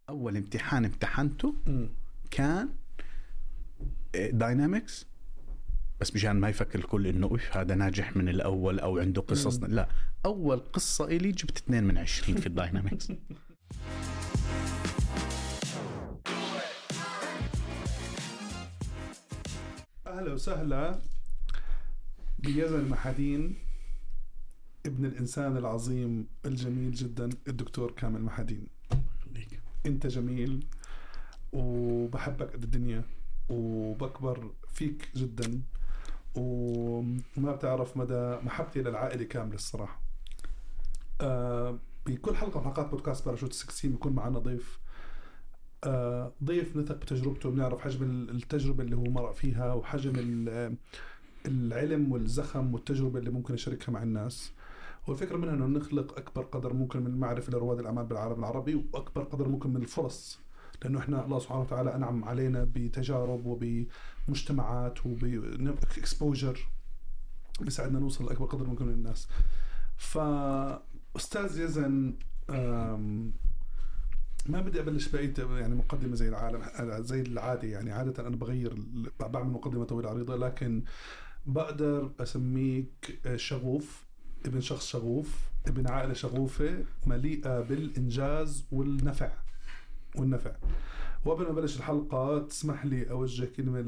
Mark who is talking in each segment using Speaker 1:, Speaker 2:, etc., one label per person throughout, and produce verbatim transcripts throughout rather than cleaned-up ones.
Speaker 1: أول امتحان امتحنته
Speaker 2: م.
Speaker 1: كان داينامكس، بس مشان ما يفكر الكل إنه إيه هذا ناجح من الأول أو عنده قصص. لا، أول قصة إلي جبت اثنين من عشرين في الداينامكس.
Speaker 2: أهلا وسهلا بيزن المحادين، ابن الإنسان العظيم الجميل جدا الدكتور كامل محادين. أنت جميل وبحبك قد الدنيا وبكبر فيك جدا، وما بتعرف مدى محبتي للعائلة كاملة الصراحة. آه بكل حلقة من حلقات بودكاست باراشوت ستة عشر بيكون معنا ضيف، آه ضيف نثق بتجربته، بنعرف حجم التجربة اللي هو مرق فيها وحجم العلم والزخم والتجربة اللي ممكن يشاركها مع الناس. والفكرة منها أنه نخلق أكبر قدر ممكن من المعرفة لرواد الأعمال بالعالم العربي، وأكبر قدر ممكن من الفرص، لأنه إحنا الله سبحانه وتعالى أنعم علينا بتجارب وبمجتمعات وبإكسبوجر بيساعدنا نوصل لأكبر قدر ممكن من الناس. فأستاذ يزن، ما بدي أبلش بقيت يعني مقدمة زي العالم زي العادة، يعني عادة أنا بغير بعمل مقدمة طويلة عريضة، لكن بقدر أسميك شغوف، ابن شخص شغوف، ابن عائلة شغوفة مليئة بالإنجاز والنفع والنفع. وقبل ما أبلش الحلقة تسمح لي أوجه كلمة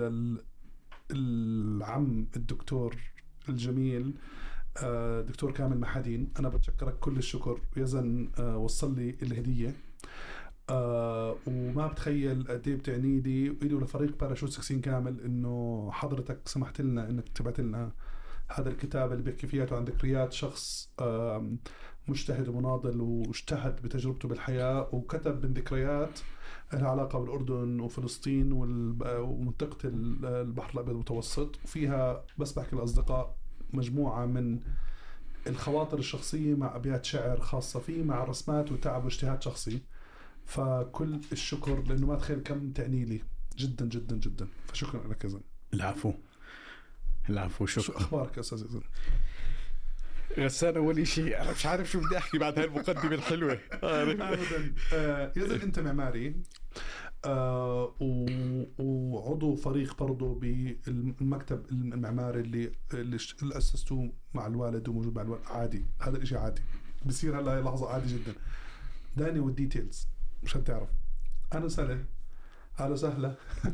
Speaker 2: للعم الدكتور الجميل دكتور كامل محادين. أنا بتشكرك كل الشكر. يزن وصل لي الهدية، آه وما بتخيل قد ايه بتعني لي وإلي ولفريق باراشوت ستة عشر كامل إنه حضرتك سمحت لنا إنك تبعت لنا هذا الكتاب اللي بيحكي فيه عن ذكريات شخص آه مجتهد ومناضل واجتهد بتجربته بالحياة، وكتب من ذكريات لها علاقة بالأردن وفلسطين ومنطقة البحر الأبيض المتوسط، وفيها بس بحكي الأصدقاء مجموعة من الخواطر الشخصية مع أبيات شعر خاصة فيه، مع رسمات وتعب واجتهاد شخصي. فكل الشكر، لأنه ما تخيل كم تعني لي جدا جدا جدا، فشكرا لك يزن.
Speaker 1: العفو العفو. شكرا.
Speaker 2: شو أخبارك يا أستاذ يزن؟
Speaker 1: غسان، أول شيء أنا مش عارف شو بدي أحكي بعد هاي المقدمة الحلوة.
Speaker 2: أبدا. آه يزن أنت معماري، آه وعضو فريق برضو بالمكتب المعماري اللي اللي أسستوه مع الوالد وموجود مع الوالد. عادي، هذا الإشي عادي بيصير هلا لحظة، عادي جدا. داني والديتيلز مش هتعرف. أنا سهلة أهلا وسهلا.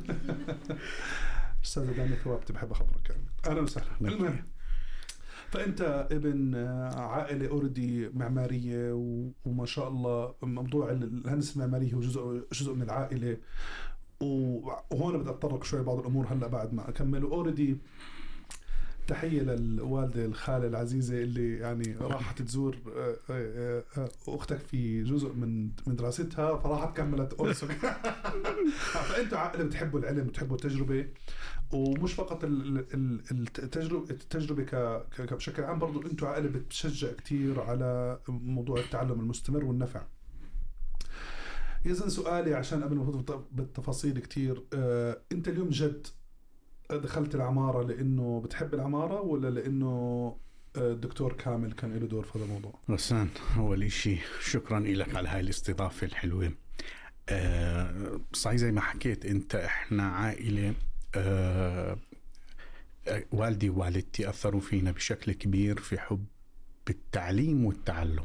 Speaker 2: أستاذ داني ثوابت، بحب أخبرك يعني. أهلا وسهلا. المهم، فأنت ابن عائلة أوردي معمارية، وما شاء الله موضوع الهندسة المعمارية هو جزء جزء من العائلة. وهون بدي أتطرق شوي بعض الأمور هلأ بعد ما أكمل. أوردي تحية للوالدة الخالة العزيزة اللي يعني راحت تزور أختك في جزء من من دراستها، فراحت كملت أورسك. فأنتوا عائلة بتحبوا العلم، بتحبوا التجربة، ومش فقط التجربة التجربة ك بشكل عام، برضو أنتوا عائلة بتشجع كتير على موضوع التعلم المستمر والنفع. يزن سؤالي عشان قبل ما نفوت بالتفاصيل كتير، أنت اليوم جد دخلت العمارة لأنه بتحب العمارة، ولا لأنه الدكتور كامل كان له دور في هذا الموضوع؟
Speaker 1: غسان، أول شيء شكرا لك على هاي الاستضافة الحلوة. أه صحيح زي ما حكيت أنت، إحنا عائلة، أه والدي ووالدتي أثروا فينا بشكل كبير في حب التعليم والتعلم.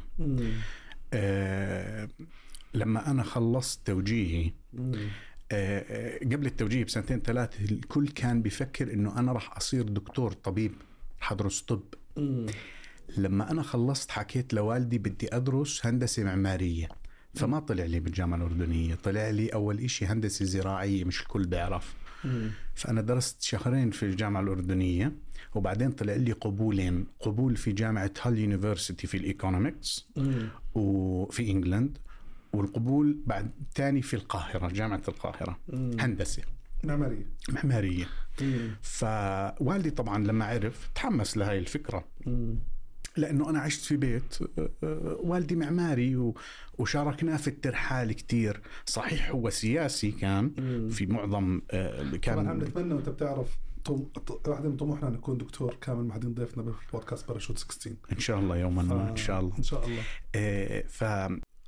Speaker 1: أه لما أنا خلصت توجيهي، قبل التوجيه بسنتين ثلاثة الكل كان بيفكر إنه أنا راح أصير دكتور طبيب، حدرس طب. مم. لما أنا خلصت حكيت لوالدي بدي أدرس هندسة معمارية، فما طلع لي بالجامعة الأردنية، طلع لي أول إشي هندسة زراعية، مش الكل بيعرف. مم. فأنا درست شهرين في الجامعة الأردنية، وبعدين طلع لي قبولين، قبول في جامعة هال يونيفرسيتي في الإيكونومكس وفي إنجلند، والقبول بعد تاني في القاهرة، جامعة القاهرة. مم. هندسة
Speaker 2: معمارية
Speaker 1: معمارية. فوالدي طبعا لما عرف تحمس لهاي الفكرة. مم. لأنه أنا عشت في بيت والدي معماري، وشاركنا في الترحال كتير. صحيح هو سياسي كان. مم. في معظم
Speaker 2: كان. طبعا عم نتمنى وانت بتعرف واحدة من طموحنا نكون دكتور كامل محادين ضيفنا بالبودكاست باراشوت ستة عشر
Speaker 1: إن شاء الله يوما ما. إن شاء الله
Speaker 2: إن شاء الله.
Speaker 1: آه ف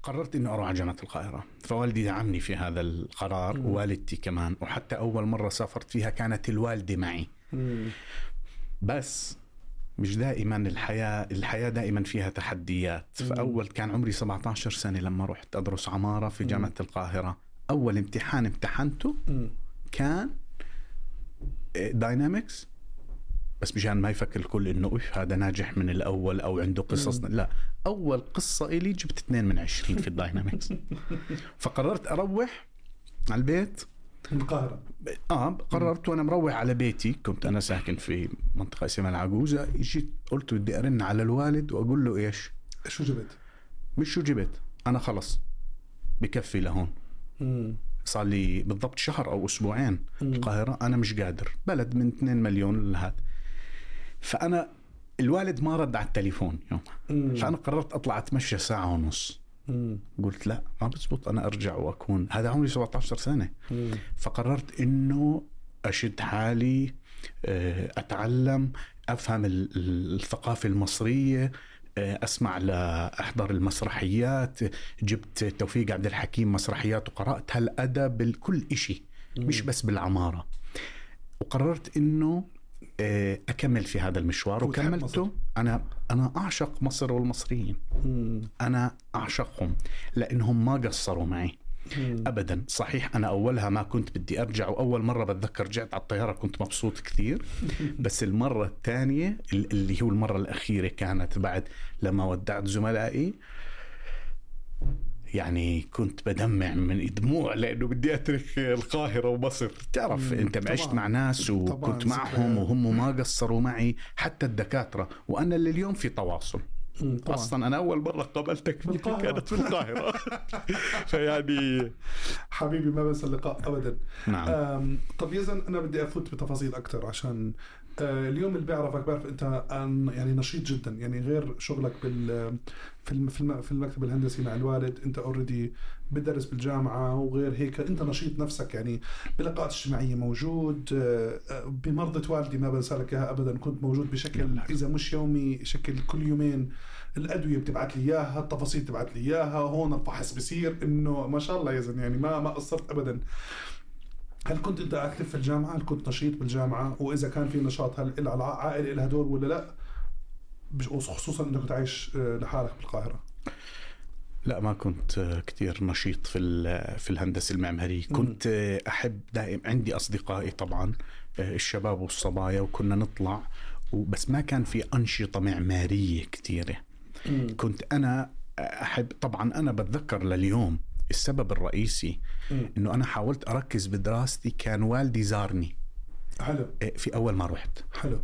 Speaker 1: قررت إنه أروح على جامعة القاهرة، فوالدي دعمني في هذا القرار م. ووالدتي كمان، وحتى أول مرة سافرت فيها كانت الوالدة معي م. بس مش دائما الحياة الحياة دائما فيها تحديات. م. فأول كان عمري سبعة عشر سنة لما رحت أدرس عمارة في جامعة م. القاهرة. أول امتحان امتحنته م. كان داينامكس، بس مشان ما يفكر الكل إنه إيش هذا ناجح من الأول أو عنده قصص. م. لا، أول قصة إلي جبت اثنين من عشرين في الداينامكس. فقررت أروح على البيت
Speaker 2: من القاهرة.
Speaker 1: آه قررت وأنا مروح على بيتي، كنت أنا ساكن في منطقة اسمها العجوزة. جيت قلت بدي أرن على الوالد وأقول له إيش
Speaker 2: شو جبت،
Speaker 1: مش شو جبت، أنا خلص بكفي لهون. م. صار لي بالضبط شهر أو أسبوعين م. القاهرة، أنا مش قادر، بلد من اثنين مليون لهذا. فأنا الوالد ما رد على التليفون يوم، م. فأنا قررت أطلع أتمشى ساعة ونص. م. قلت لا ما بزبط أنا أرجع وأكون، هذا عمري سبعة عشر سنة. م. فقررت إنه أشد حالي، أتعلم، أفهم الثقافة المصرية، أسمع لأحضر المسرحيات. جبت توفيق عبد الحكيم مسرحيات وقرأت هالأدب بالكل إشي، مش بس بالعمارة. وقررت إنه أكمل في هذا المشوار وكملته. أنا أنا أعشق مصر والمصريين، أنا أعشقهم لأنهم ما قصروا معي أبدا. صحيح أنا أولها ما كنت بدي أرجع، وأول مرة بتذكر رجعت على الطيارة كنت مبسوط كثير. بس المرة الثانية اللي هو المرة الأخيرة كانت بعد لما ودعت زملائي، يعني كنت بدمع من دموع لأنه بدي أترك القاهرة ومصر. تعرف أنت عشت مع ناس وكنت معهم وهم ما قصروا معي، حتى الدكاترة، وأنا اللي اليوم في تواصل. طبعاً. أصلاً أنا أول مرة قابلتك كانت في القاهرة. فيعني
Speaker 2: حبيبي ما بنسى اللقاء أبداً.
Speaker 1: نعم.
Speaker 2: طب يزن أنا بدي أفوت بتفاصيل أكتر، عشان اليوم اللي بيعرفك بعرف أنت يعني نشيط جداً، يعني غير شغلك بال في في المكتب الهندسي مع الوالد، أنت أوريدي بدرس بالجامعة، وغير هيك أنت نشيط نفسك، يعني بلقاءات اجتماعية موجود. بمرضى والدي ما بنسى لك إياها أبداً، كنت موجود بشكل إذا مش يومي شكل كل يومين. الأدوية بتبعت لي إياها، التفاصيل بتبعت لي إياها، هون الفحص بصير، إنه ما شاء الله يزن، يعني ما ما قصرت أبداً. هل كنت أنت أكتف في الجامعة؟ هل كنت نشيط بالجامعة؟ وإذا كان في نشاط هل العائلة لها دور ولا لا؟ خصوصاً إنك كنت عايش لحالك بالقاهرة.
Speaker 1: لا ما كنت كتير نشيط في في الهندسة المعمارية. كنت أحب دائم، عندي أصدقائي طبعاً الشباب والصبايا، وكنا نطلع، بس ما كان في أنشطة معمارية كتيرة. مم. كنت أنا أحب طبعاً، أنا بتذكر لليوم السبب الرئيسي مم. إنه أنا حاولت أركز بدراستي، كان والدي زارني.
Speaker 2: حلو.
Speaker 1: في أول ما رحت.
Speaker 2: حلو.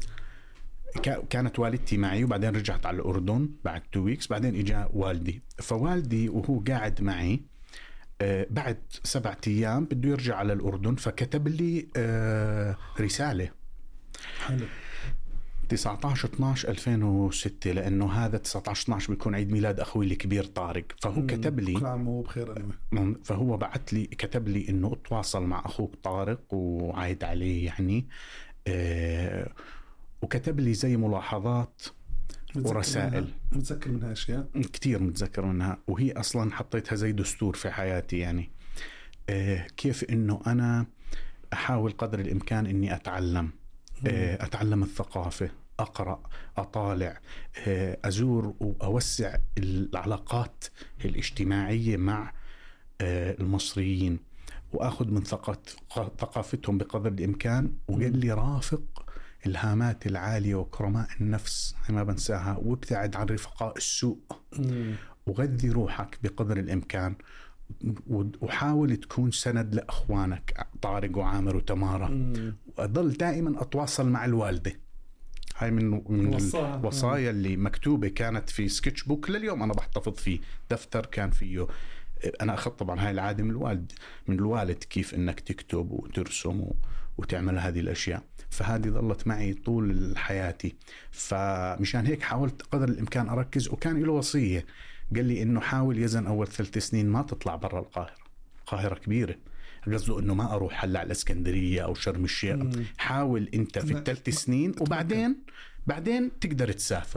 Speaker 1: كانت والدتي معي، وبعدين رجعت على الأردن بعد تو ويكس، بعدين إجا والدي. فوالدي وهو قاعد معي بعد سبعة أيام بده يرجع على الأردن، فكتب لي رسالة.
Speaker 2: حلو.
Speaker 1: تسعة عشر اثناشر ألفين وستة، لأنه هذا تسعة عشر اثناشر بيكون عيد ميلاد أخوي الكبير طارق. فهو كتب لي،
Speaker 2: كل عام وهو بخير. أنا
Speaker 1: فهو بعت لي كتب لي إنه اتواصل مع أخوك طارق وعايد عليه يعني، أه وكتب لي زي ملاحظات ورسائل.
Speaker 2: متذكر منها أشياء
Speaker 1: كتير متذكر منها، وهي أصلا حطيتها زي دستور في حياتي يعني. أه كيف إنه أنا أحاول قدر الإمكان إني أتعلم، أه أتعلم الثقافة، أقرأ، أطالع، أه أزور وأوسع العلاقات الاجتماعية مع أه المصريين، وأخذ من ثقافتهم بقدر الإمكان. وقال لي رافق الهامات العالية وكرماء النفس ما بنساها، وابتعد عن رفقاء السوء، وغذي روحك بقدر الإمكان، وحاول تكون سند لأخوانك طارق وعامر وتمارا، وأضل دائما أتواصل مع الوالدة. هاي من من الوصايا اللي مكتوبة كانت في سكتش بوك لليوم أنا بحتفظ فيه، دفتر كان فيه. أنا أخذت طبعا هاي العادة من الوالد من الوالد كيف إنك تكتب وترسم وتعمل هذه الأشياء، فهذه ظلت معي طول حياتي. فمشان هيك حاولت قدر الإمكان أركز. وكان له وصية، قال لي إنه حاول يزن أول ثلاث سنين ما تطلع برا القاهرة، القاهرة كبيرة، قصده إنه ما أروح هلا على الإسكندرية أو شرم الشيخ. حاول أنت في الثلاث سنين، وبعدين بعدين تقدر تسافر.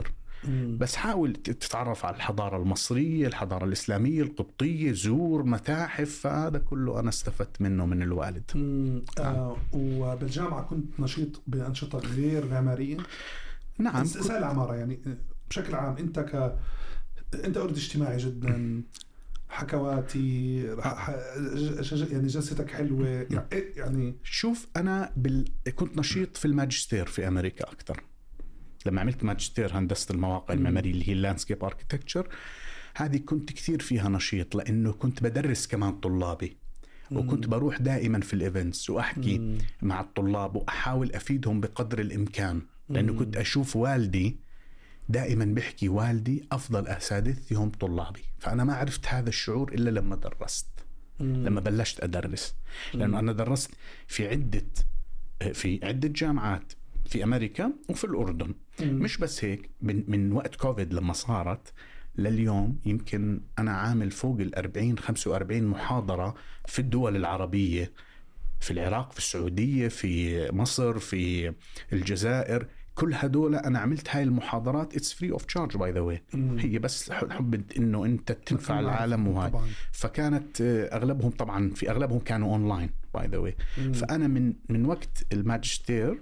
Speaker 1: بس حاول تتعرف على الحضارة المصرية، الحضارة الإسلامية، القبطية، زور متاحف. فهذا كله أنا استفدت منه من الوالد.
Speaker 2: آه. وبالجامعة كنت نشيط بأنشطة غير معمارية؟
Speaker 1: نعم.
Speaker 2: سأل العمارة يعني بشكل عام، أنت ك أنت أرد اجتماعي جدا، حكواتي يعني جلستك حلوة يعني.
Speaker 1: شوف أنا بال... كنت نشيط في الماجستير في أمريكا أكتر. لما عملت ماجستير هندسة المواقع المعمارية اللي هي اللاندسكيب اركيتكتشر، هذه كنت كثير فيها نشيط لأنه كنت بدرس كمان طلابي، وكنت بروح دائما في الإيفنتس وأحكي مم. مع الطلاب وأحاول أفيدهم بقدر الإمكان، لأنه كنت أشوف والدي دائما بيحكي والدي أفضل أساتذتي هم طلابي. فأنا ما عرفت هذا الشعور إلا لما درست، مم. لما بلشت أدرس، لأنه أنا درست في عدة في عدة جامعات في أمريكا وفي الأردن. مم. مش بس هيك، من, من وقت كوفيد لما صارت لليوم يمكن أنا عامل فوق الأربعين خمسة وأربعين محاضرة في الدول العربية، في العراق، في السعودية، في مصر، في الجزائر. كل هدول أنا عملت هاي المحاضرات it's free of charge by the way. مم. هي بس حب إنه أنت تنفع العالم وهاي. فكانت أغلبهم طبعا في أغلبهم كانوا أونلاين by the way. مم. فأنا من من وقت الماجستير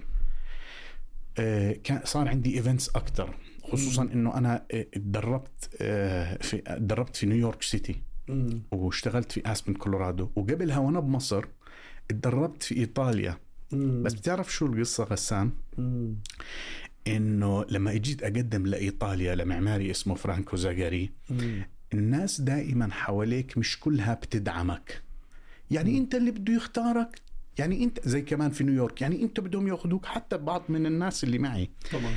Speaker 1: كان صار عندي إيفنتس أكتر، خصوصا مم. إنه أنا اتدربت في اتدربت في نيويورك سيتي، مم. واشتغلت في أسبن كولورادو، وقبلها وأنا بمصر اتدربت في إيطاليا. مم. بس بتعرف شو القصة غسان؟ مم. إنه لما اجيت أقدم لإيطاليا لمعماري اسمه فرانكو زاغاري، مم. الناس دائما حواليك مش كلها بتدعمك، يعني مم. أنت اللي بده يختارك، يعني أنت زي كمان في نيويورك يعني أنت بدهم يأخذوك، حتى بعض من الناس اللي معي طبعا.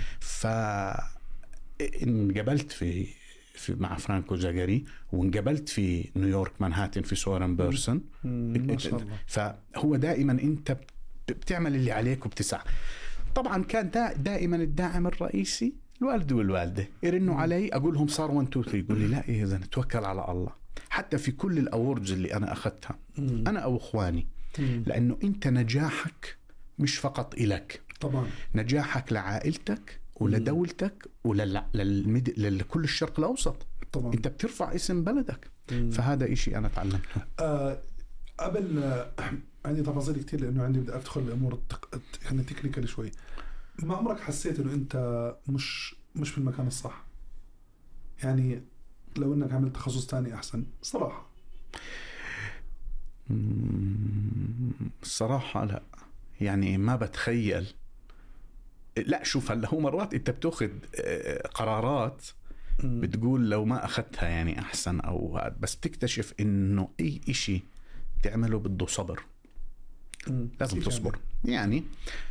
Speaker 1: فانقبلت في في مع فرانكو زاغاري، وانقبلت في نيويورك مانهاتن في سورن بيرسون. ما شاء الله. فهو دائما أنت بتعمل اللي عليك وبتسعى. طبعا كان دا دائما الداعم الرئيسي الوالد والوالدة، يرنوا علي أقول لهم صار واحد اثنين ثلاثة، يقول لي لا إيه زين توكل على الله. حتى في كل الأوردز اللي أنا أخذتها مم. أنا أو إخواني، مم. لأنه أنت نجاحك مش فقط إلك، طبعا نجاحك لعائلتك ولدولتك ولكل الشرق الأوسط. طبعا أنت بترفع اسم بلدك. مم. فهذا إشي أنا تعلمته.
Speaker 2: آه قبل آه عندي تفاصيل كتير لأنه عندي بدي أدخل الأمور التق... يعني تكنيكال شوي. ما عمرك حسيت إنه أنت مش مش في المكان الصح؟ يعني لو إنك عملت تخصص تاني أحسن صراحة.
Speaker 1: الصراحة لا، يعني ما بتخيل. لا شوف هلا هو مرات أنت بتأخذ قرارات بتقول لو ما أخذتها يعني أحسن أو هاد، بس بتكتشف إنه أي إشي تعمله بده صبر. لازم تصبر. يعني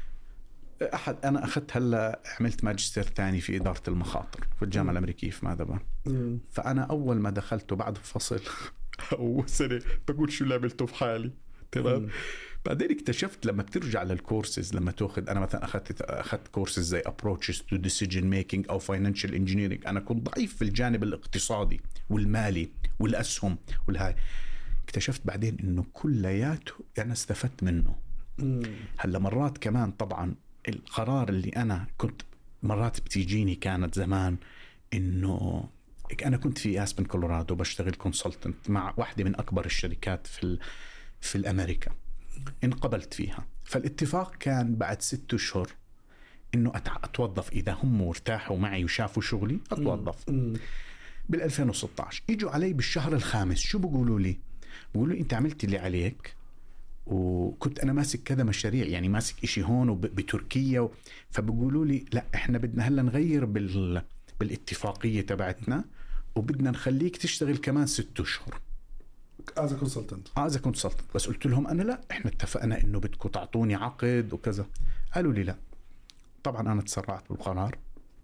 Speaker 1: أحد أنا أخذت هلا عملت ماجستير تاني في إدارة المخاطر في الجامعة مم. الأمريكية في مادبان. فأنا أول ما دخلته بعد فصل أو سنة بقول شو اللي عملته في حالي تمام. بعدين اكتشفت لما بترجع للكورسز، لما تأخذ أنا مثلا أخذت أخذت كورسز زي approaches to decision making أو financial engineering. أنا كنت ضعيف في الجانب الاقتصادي والمالي والأسهم والهاي. اكتشفت بعدين إنه كلياته أنا استفدت منه. هلا مرات كمان طبعا القرار اللي أنا كنت مرات بتيجيني كانت زمان إنه أنا كنت في أسبن كولورادو بشتغل كونسلتنت مع واحدة من أكبر الشركات في في الأمريكا، انقبلت فيها. فالاتفاق كان بعد ست أشهر إنه أتوظف إذا هم ارتاحوا معي وشافوا شغلي أتوظف. بالألفين وستة عشر يجوا علي بالشهر الخامس شو بقولوا لي؟ بقولوا أنت عملت اللي عليك، وكنت أنا ماسك كذا مشاريع، يعني ماسك إشي هون وبتركيا و... فبقولوا لي لا إحنا بدنا هلا نغير بال... بالاتفاقية تبعتنا وبدنا نخليك تشتغل كمان ست أشهر
Speaker 2: as a consultant.
Speaker 1: as a consultant. بس قلت لهم أنا لا، إحنا اتفقنا إنه بدكم تعطوني عقد وكذا. قالوا لي لا. طبعا أنا تسرعت بالقرار،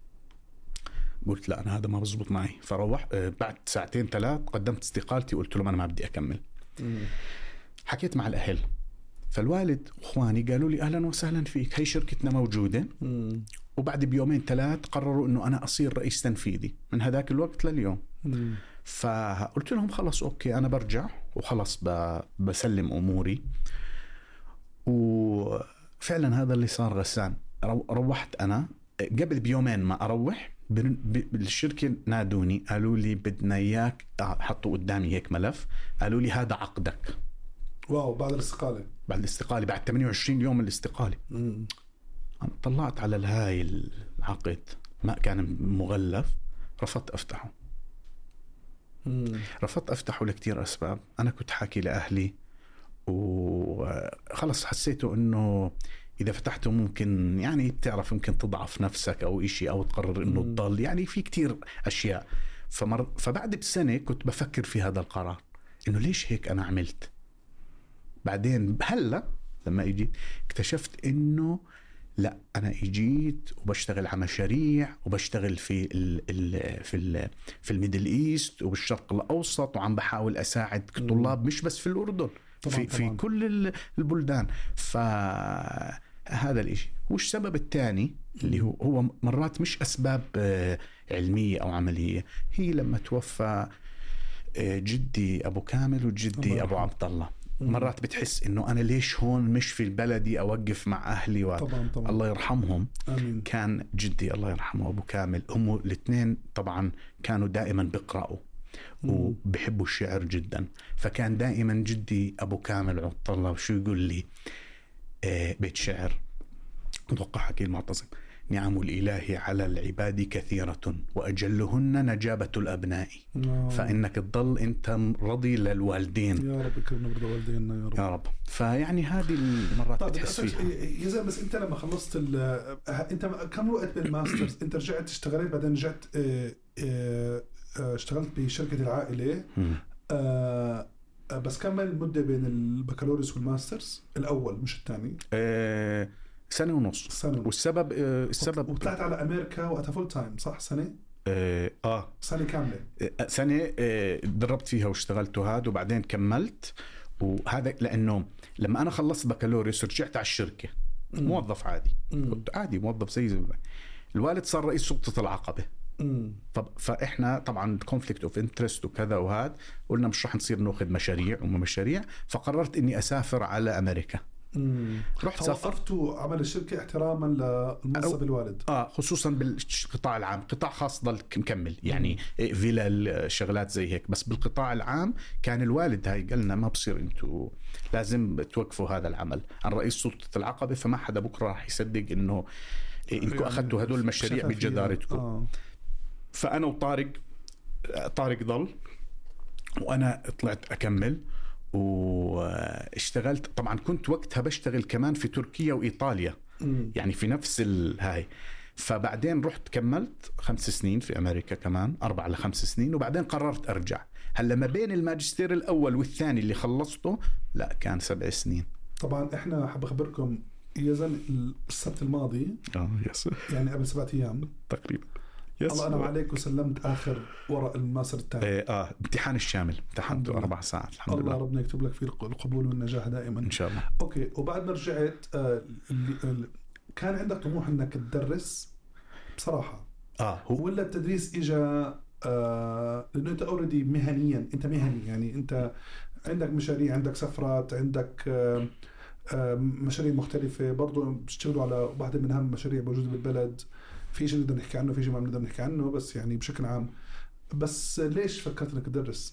Speaker 1: قلت لا أنا هذا ما بزبط معي. فروح بعد ساعتين ثلاث قدمت استقالتي وقلت لهم أنا ما بدي أكمل. مم. حكيت مع الأهل، فالوالد وإخواني قالوا لي أهلا وسهلا فيك، هي شركتنا موجودة. مم. وبعد بيومين ثلاث قرروا إنه أنا أصير رئيس تنفيذي من هذاك الوقت لليوم. مم. فقلت لهم خلاص أوكي أنا برجع وخلاص بسلم أموري. وفعلا هذا اللي صار غسان. روحت أنا قبل بيومين ما أروح بالشركة نادوني قالوا لي بدنا إياك، حطوا قدامي هيك ملف، قالوا لي هذا عقدك.
Speaker 2: واو، بعد الاستقالة
Speaker 1: بعد الاستقالة بعد ثمانية وعشرين يوم من الاستقالة.
Speaker 2: مم.
Speaker 1: أنا طلعت على الهاي العقد، ما كان مغلف، رفضت أفتحه.
Speaker 2: مم.
Speaker 1: رفضت أفتحه لكتير أسباب. أنا كنت حاكي لأهلي وخلص حسيته إنه إذا فتحته ممكن يعني بتعرف ممكن تضعف نفسك أو إشي أو تقرر إنه تضل، يعني في كتير أشياء. فمر فبعد بسنة كنت بفكر في هذا القرار إنه ليش هيك أنا عملت. بعدين هلا لما اجيت اكتشفت انه لا، انا اجيت وبشتغل على مشاريع وبشتغل في ال ال في ال في الميدل ايست وبالشرق الاوسط، وعم بحاول اساعد طلاب مش بس في الاردن،
Speaker 2: طبعاً
Speaker 1: في
Speaker 2: طبعاً.
Speaker 1: في كل البلدان. فهذا الاشي. والسبب الثاني اللي هو هو مرات مش اسباب علميه او عمليه، هي لما توفى جدي ابو كامل وجدي ابو عبد الله، مرات بتحس انه انا ليش هون مش في بلدي اوقف مع اهلي و...
Speaker 2: طبعاً طبعاً.
Speaker 1: الله يرحمهم.
Speaker 2: آمين.
Speaker 1: كان جدي الله يرحمه ابو كامل، هم الاثنين طبعا كانوا دائما بيقرأوا وبحبوا الشعر جدا. فكان دائما جدي ابو كامل عبد الله وشو يقول لي آه بيت شعر، اتوقع حكي المعتصم: نعم الإله على العباد كثيرة وأجلهن نجابة الأبناء.
Speaker 2: آه.
Speaker 1: فإنك تضل أنت رضي للوالدين.
Speaker 2: يا رب يكرمنا برضه والدينا يا رب.
Speaker 1: يا رب. فيعني هذه المرات
Speaker 2: طيب
Speaker 1: بتحس فيها.
Speaker 2: يا زلمة، بس أنت لما خلصت ال أنت كم وقت بالماسترز؟ أنت رجعت اشتغلت، بعدين رجعت اه اه اشتغلت بشركة العائلة. اه بس كم المدة بين البكالوريوس والماسترز الأول مش الثاني؟
Speaker 1: اه سنة ونص.
Speaker 2: سنة.
Speaker 1: والسبب اه السبب
Speaker 2: وطلعت على أمريكا وقتها فول تايم صح؟ سنة؟
Speaker 1: اه, آه.
Speaker 2: سنة كاملة.
Speaker 1: آه سنة آه دربت فيها واشتغلت هذا، وبعدين كملت. وهذا لأنه لما أنا خلصت بكالوريوس رجعت على الشركة
Speaker 2: مم.
Speaker 1: موظف عادي.
Speaker 2: مم.
Speaker 1: كنت عادي موظف زي زي الوالد صار رئيس سلطة العقبة.
Speaker 2: مم.
Speaker 1: طب فإحنا طبعا conflict of interest وكذا وهذا، قلنا مش رح نصير ناخذ مشاريع وما مشاريع، فقررت إني أسافر على أمريكا.
Speaker 2: مم.
Speaker 1: رحت سافرت
Speaker 2: عمل الشركة احتراما للمنصب الوالد.
Speaker 1: اه خصوصا بالقطاع العام. قطاع خاص ضل مكمل يعني مم. فيلا الشغلات زي هيك، بس بالقطاع العام كان الوالد هاي قالنا ما بصير، انتوا لازم توقفوا هذا العمل. عن رئيس سلطة العقبة، فما حدا بكره راح يصدق انه انكم يعني اخذتوا هدول المشاريع بجدارتكم. آه. فانا وطارق طارق ضل وانا طلعت اكمل واشتغلت. طبعا كنت وقتها بشتغل كمان في تركيا وإيطاليا م. يعني في نفس الهاي. فبعدين رحت كملت خمس سنين في أمريكا كمان، أربع لخمس سنين، وبعدين قررت أرجع. هلا ما بين الماجستير الأول والثاني اللي خلصته لا كان سبع سنين.
Speaker 2: طبعا إحنا حاب أخبركم يزن السبت الماضي
Speaker 1: آه يس.
Speaker 2: يعني قبل سبعة أيام
Speaker 1: تقريبا.
Speaker 2: الله أنا عليك وسلمت آخر ورق الماستر الثاني.
Speaker 1: إيه آه امتحان الشامل امتحنته أربع ساعات الحمد
Speaker 2: الله
Speaker 1: لله.
Speaker 2: الله ربنا يكتب لك فيه القبول والنجاح دائما
Speaker 1: إن شاء الله.
Speaker 2: أوكي. وبعد ما رجعت آه اللي كان عندك طموح إنك تدرس بصراحة
Speaker 1: آه هو
Speaker 2: ولا التدريس إجا آه لأنه أنت أوريدي مهنيا أنت مهني يعني أنت عندك مشاريع، عندك سفرات، عندك آه آه مشاريع مختلفة برضو بتشتغلوا على واحدة من أهم المشاريع موجودة بالبلد. في شيء نقدر نحكي عنه، في شيء ما بنقدر نحكي عنه، بس يعني بشكل عام. بس ليش فكرت انك تدرس؟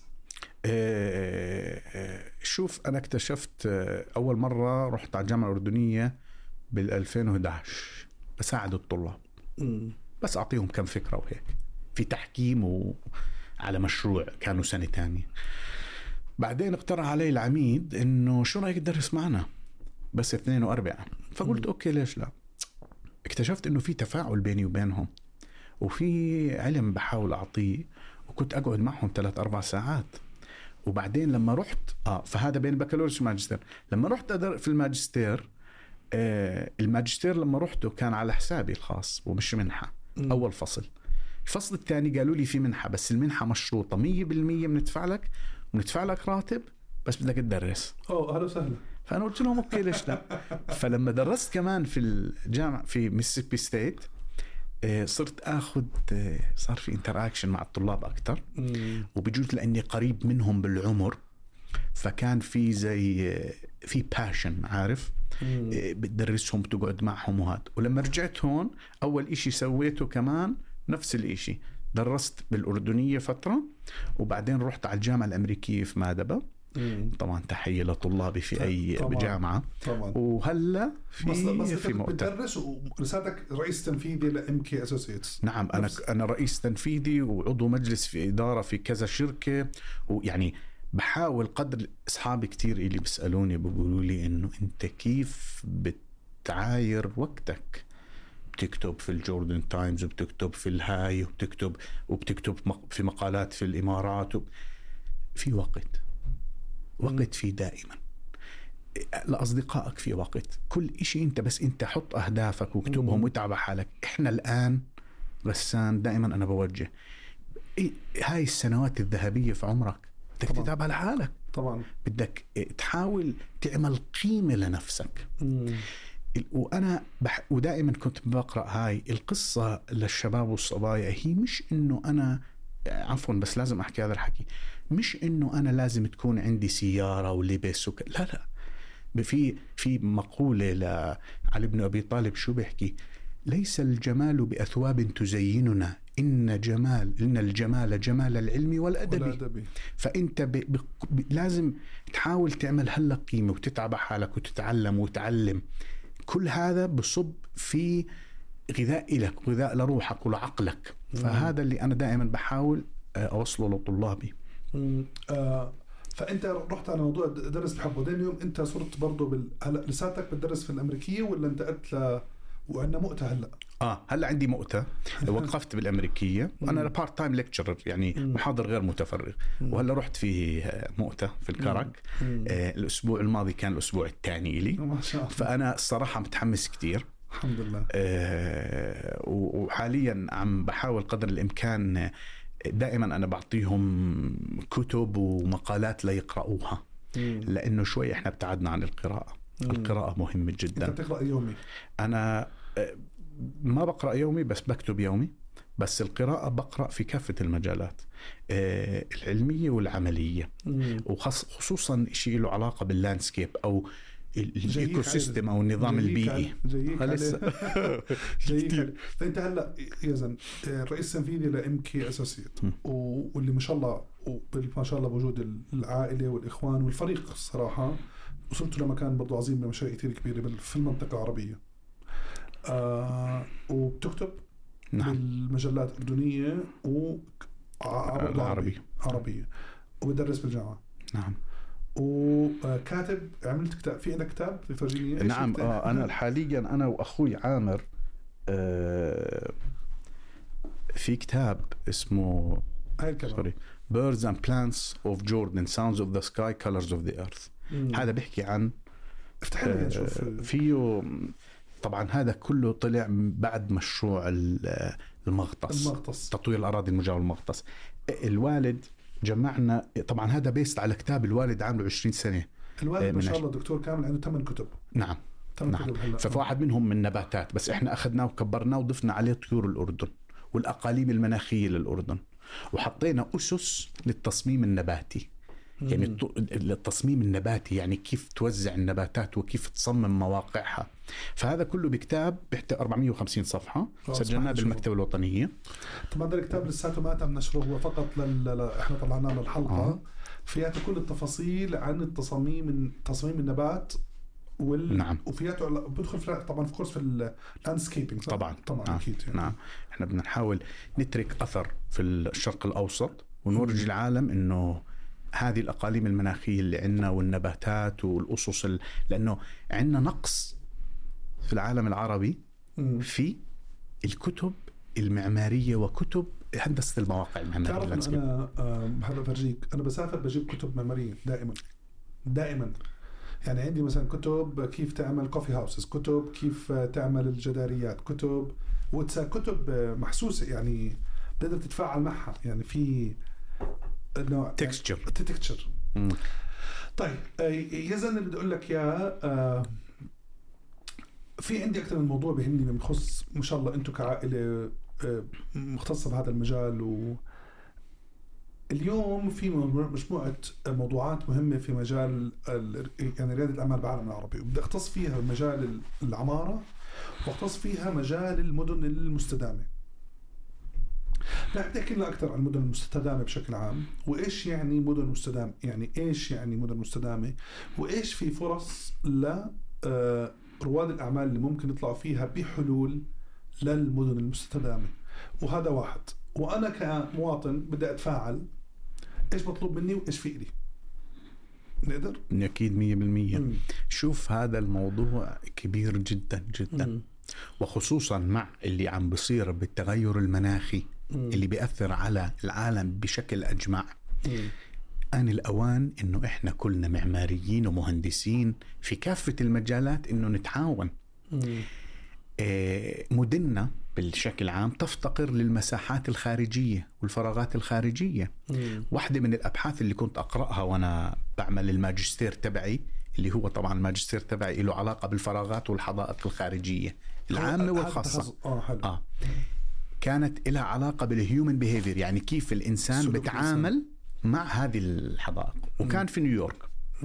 Speaker 1: آه شوف انا اكتشفت اول مرة رحت على الجامعة الأردنية بال ألفين وإحدى عشر بساعد الطلاب م. بس اعطيهم كم فكرة وهيك في تحكيم وعلى مشروع كانوا سنة تانية. بعدين اقترح علي العميد انه شو رايك تدرس معنا بس اثنين واربعة. فقلت م. اوكي ليش لا. اكتشفت انه في تفاعل بيني وبينهم وفي علم بحاول اعطيه، وكنت اقعد معهم ثلاث اربع ساعات. وبعدين لما رحت اه فهذا بين البكالوريوس والماجستير. لما رحت أدر في الماجستير آه الماجستير لما رحته كان على حسابي الخاص ومش منحة. م. اول فصل. الفصل الثاني قالوا لي في منحة، بس المنحة مشروطة مية بالمية بندفع لك وندفع لك راتب بس بدك تدرس.
Speaker 2: اوه اهلا وسهلا.
Speaker 1: فأنا قلت لهم أوكي ليش لا. فلما درست كمان في الجامعة في ميسيسيبي ستيت صرت أخذ صار في انتراكشن مع الطلاب أكتر، وبجوز لأني قريب منهم بالعمر فكان في زي في باشن عارف بتدرسهم تقعد معهم وهذا. ولما رجعت هون أول إشي سويته كمان نفس الإشي. درست بالأردنية فترة وبعدين رحت على الجامعة الأمريكية في مادبا.
Speaker 2: مم.
Speaker 1: طبعا تحية لطلابي في أي
Speaker 2: طبعاً.
Speaker 1: جامعة.
Speaker 2: طبعا.
Speaker 1: وهلا في
Speaker 2: بس بس
Speaker 1: في مؤتمر.
Speaker 2: بتدرس ورسالتك رئيس تنفيذي لإم كي أسوسيتس.
Speaker 1: نعم أنا
Speaker 2: نفس.
Speaker 1: أنا رئيس تنفيذي وعضو مجلس في إدارة في كذا شركة. ويعني بحاول قدر أصحابي كتير اللي بيسألوني بيقولوا لي إنه أنت كيف بتعاير وقتك، بتكتب في الجوردن تايمز وبتكتب في الهاي وبتكتب وبتكتب في مقالات في الإمارات و... في وقت وقت في دائما لأصدقائك، في وقت كل إشي. أنت بس أنت حط أهدافك واكتبهم وتعب حالك. إحنا الآن غسان دائما أنا بوجه إيه هاي السنوات الذهبية في عمرك بدك تتعب على حالك.
Speaker 2: طبعا
Speaker 1: بدك تحاول تعمل قيمة لنفسك.
Speaker 2: مم.
Speaker 1: وأنا بح... ودائما كنت بقرأ هاي القصة للشباب والصبايا. هي مش إنه أنا عفوا بس لازم أحكي هذا الحكي، مش إنه أنا لازم تكون عندي سيارة ولبس وك... لا لا. في في مقولة لعلي بن أبي طالب شو بيحكي؟ ليس الجمال بأثواب تزيننا، إن جمال إن الجمال جمال العلم والأدب.
Speaker 2: والأدبي.
Speaker 1: فأنت ب... ب... ب... لازم تحاول تعمل هلا قيمة وتتعب حالك وتتعلم وتعلم. كل هذا بصب في غذاء لك، غذاء لروحك ولعقلك. فهذا اللي أنا دائما بحاول أوصله لطلابي.
Speaker 2: آه فأنت رحت على موضوع درس بحبه. دين يوم أنت صرت برضو بال... هلا لساتك بتدرس في الأمريكية ولا انتقلت ل وعندنا مؤتة هلا؟
Speaker 1: آه هلا عندي مؤتة. وقفت بالأمريكية وأنا بارت تايم ليكتشرر يعني محاضر غير متفرغ. وهلا رحت في مؤتة في الكرك. آه الأسبوع الماضي كان الأسبوع الثاني لي.
Speaker 2: ما شاء الله.
Speaker 1: فأنا الصراحة متحمس كتير
Speaker 2: الحمد لله.
Speaker 1: آه وحاليا عم بحاول قدر الإمكان دائما أنا بعطيهم كتب ومقالات ليقرأوها. مم. لأنه شوي إحنا ابتعدنا عن القراءة. مم. القراءة مهمة جدا.
Speaker 2: أنت بتقرأ يومي؟
Speaker 1: أنا ما بقرأ يومي بس بكتب يومي. بس القراءة بقرأ في كافة المجالات العلمية والعملية. وخصوصا شيء له علاقة باللاندسكيب أو الايكو سيستم او النظام البيئي.
Speaker 2: لسه جايك. فانت هلا يزن رئيس تنفيذي لام كي اسوسيت، واللي ما شاء الله ما شاء الله بوجود العائله والاخوان والفريق الصراحه وصلت لمكان برضو عظيم بمشاريع كثير كبيره في المنطقه العربيه. آه وبتكتب
Speaker 1: نعم.
Speaker 2: بالمجلات الاردنيه وعربيه عربيه وبدرس بالجامعه.
Speaker 1: نعم.
Speaker 2: وكاتب عملت كتاب. في عندك كتاب تفرجيني؟
Speaker 1: نعم. آه أنا حاليا أنا وأخوي عامر آه في كتاب اسمه
Speaker 2: هاي الكلام
Speaker 1: Birds and Plants of Jordan Sounds of the Sky Colors of the Earth. مم. هذا بيحكي عن
Speaker 2: افتح لي نشوف
Speaker 1: فيه. طبعا هذا كله طلع بعد مشروع المغطس,
Speaker 2: المغطس.
Speaker 1: تطوير الأراضي المجاورة للمغطس. الوالد جمعنا طبعا هذا بيست على كتاب الوالد عامله عشرين سنة.
Speaker 2: الوالد ما شاء الله دكتور كامل عنده ثمان كتب.
Speaker 1: نعم. نعم. فواحد منهم من نباتات بس احنا اخذناه وكبرناه وضفنا عليه طيور الأردن والأقاليم المناخية للأردن وحطينا أسس للتصميم النباتي. مم. يعني التصميم النباتي يعني كيف توزع النباتات وكيف تصمم مواقعها. فهذا كله بكتاب بيحتوي أربعمية وخمسين صفحة سجلناه بالمكتبة الوطنية.
Speaker 2: طبعا هذا الكتاب لساته ما تم نشره، هو فقط لل... احنا طلعناه للحلقة. آه. فياته كل التفاصيل عن التصاميم تصميم النبات وال...
Speaker 1: نعم.
Speaker 2: وفياته بدخل في... طبعا في كورس في اللاندسكيبينج.
Speaker 1: طبعا
Speaker 2: طبعا
Speaker 1: نعم.
Speaker 2: اكيد يعني.
Speaker 1: نعم. احنا بدنا نحاول نترك اثر في الشرق الاوسط ونورج العالم انه هذه الأقاليم المناخية اللي عندنا والنباتات والأسس ال... لأنه عندنا نقص في العالم العربي في الكتب المعمارية وكتب هندسة المواقع المعمارية.
Speaker 2: تعرف أنا بحب أفرجيك أنا بسافر بجيب كتب معمارية دائما دائما. يعني عندي مثلا كتب كيف تعمل كوفي هاوسز، كتب كيف تعمل الجداريات، كتب وكتب محسوسة يعني تقدر تتفاعل معها. يعني في نوع
Speaker 1: تكستشر
Speaker 2: تكستشر. طيب يزن اللي بدي اقول لك يا في عندي اكثر من موضوع بهمني بخص ما شاء الله انتم كعائله مختصه بهذا المجال. و اليوم في مجموعه موضوعات مهمه في مجال يعني رياده الاعمال بالعالم العربي، وبدي اختص فيها مجال العماره واختص فيها مجال المدن المستدامه. لا بدي احكي لنا اكثر عن المدن المستدامه بشكل عام، وايش يعني مدن مستدامه، يعني ايش يعني مدن مستدامه، وايش في فرص ل رواد الاعمال اللي ممكن يطلعوا فيها بحلول للمدن المستدامه. وهذا واحد. وانا كمواطن بدي اتفاعل، ايش مطلوب مني وايش في لي نقدر؟
Speaker 1: اكيد مية بالمية. شوف هذا الموضوع كبير جدا جدا. مم. وخصوصا مع اللي عم بصير بالتغير المناخي مم. اللي بيأثر على العالم بشكل أجمع. مم. آن الأوان إنه إحنا كلنا معماريين ومهندسين في كافة المجالات إنه نتعاون. آه مدننا بالشكل عام تفتقر للمساحات الخارجية والفراغات الخارجية. مم. واحدة من الأبحاث اللي كنت أقرأها وأنا بعمل الماجستير تبعي، اللي هو طبعا الماجستير تبعي له علاقة بالفراغات والحدائق الخارجية العامة والخاصة. آه آه. كانت لها علاقة بالهيومن بيهيفير، يعني كيف الإنسان بتعامل الإنسان مع هذه الحدائق. وكان في نيويورك.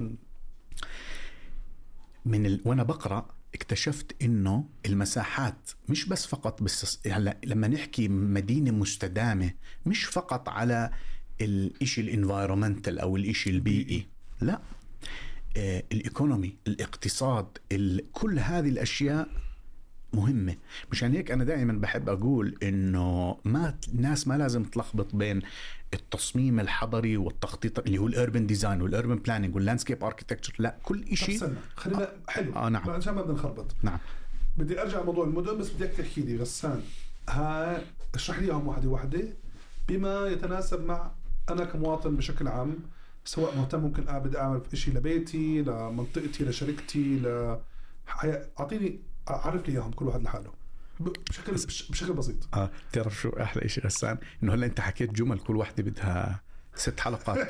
Speaker 1: من ال... وأنا بقرأ اكتشفت إنه المساحات مش بس فقط بس هلا لما نحكي مدينة مستدامة مش فقط على الإشي الانفايرومنتال أو الإشي البيئي، لا، آه الإيكونومي، الاقتصاد، ال... كل هذه الأشياء مهمة. مشان هيك أنا دائما بحب أقول إنه ما الناس ما لازم تلخبط بين التصميم الحضري والتخطيط اللي هو الأربن ديزاين والأربن بلانينج واللاندسكيب أركيتكتشر. لا، كل إشي
Speaker 2: خلينا آه. حلو
Speaker 1: آه نعم.
Speaker 2: عشان ما بدنا نخربط.
Speaker 1: نعم.
Speaker 2: بدي أرجع لموضوع المدن، بس بدي تحكي لي غسان ها اشرح لي اياهم واحدة واحدة بما يتناسب مع أنا كمواطن بشكل عام، سواء مهتم ممكن بدي أعمل إشي لبيتي، لمنطقتي، لشركتي، ل أعطيني أعرف لي إياهم كل واحد لحاله بشكل بشكل بسيط.
Speaker 1: اه تعرف شو احلى شيء غسان؟ انه هلا انت حكيت جمل كل واحده بدها ست حلقات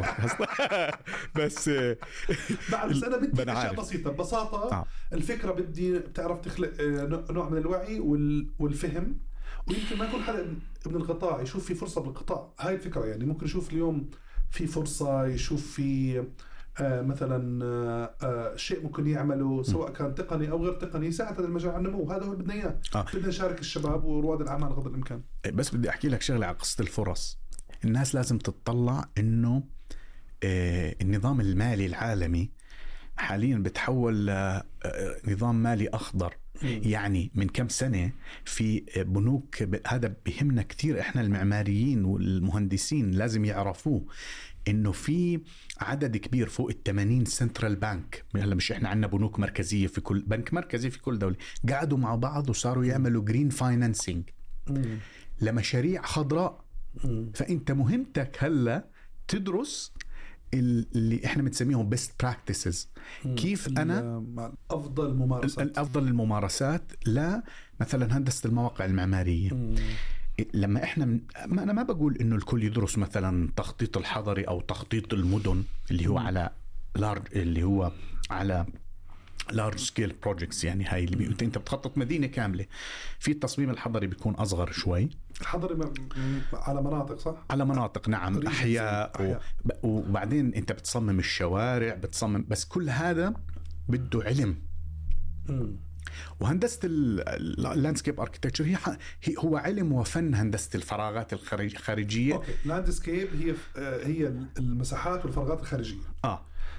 Speaker 1: بس
Speaker 2: بعرف انا بدي اشياء بسيطه ببساطه. آه. الفكره بدي بتعرف تخلق نوع من الوعي والفهم، ويمكن ما يكون حدا ابن القطاع يشوف في فرصه بالقطاع. هاي الفكره، يعني ممكن يشوف اليوم في فرصه، يشوف في آه مثلا آه آه شيء ممكن يعمله سواء كان تقني او غير تقني يساعد هذا المجال على النمو. هذا هو اللي بدنا اياه. آه. بدنا نشارك الشباب ورواد الاعمال قدر الامكان.
Speaker 1: بس بدي احكي لك شغله على قصه الفرص. الناس لازم تتطلع انه آه النظام المالي العالمي حاليا بتحول لنظام مالي اخضر. م. يعني من كم سنه في بنوك، هذا بهمنا كثير احنا المعماريين والمهندسين لازم يعرفوه، انه في عدد كبير فوق الثمانين سنترال بانك. هلا مش احنا عندنا بنوك مركزيه في كل بنك مركزي في كل دوله، قعدوا مع بعض وصاروا يعملوا جرين فاينانسينج لمشاريع خضراء. مم. فانت مهمتك هلا تدرس اللي احنا بنسميهم بيست براكتسز، كيف انا
Speaker 2: افضل الممارسات
Speaker 1: افضل الممارسات لا مثلا هندسه المواقع المعماريه. مم. لما احنا من... ما انا ما بقول انه الكل يدرس مثلا تخطيط الحضري او تخطيط المدن اللي هو م. على لارج اللي هو على لارج سكيل بروجكتس، يعني هاي اللي بي... انت بتخطط مدينه كامله. في التصميم الحضري بيكون اصغر شوي،
Speaker 2: الحضري م... على مناطق صح،
Speaker 1: على مناطق نعم احياء, أحياء. و... وبعدين انت بتصمم الشوارع، بتصمم، بس كل هذا بده علم. م. وهندسة اللاندسكيب اركيتكتشر هي, هي هو علم وفن هندسة الفراغات الخارجية.
Speaker 2: اوكي، لاندسكيب هي هي المساحات والفراغات الخارجية. اه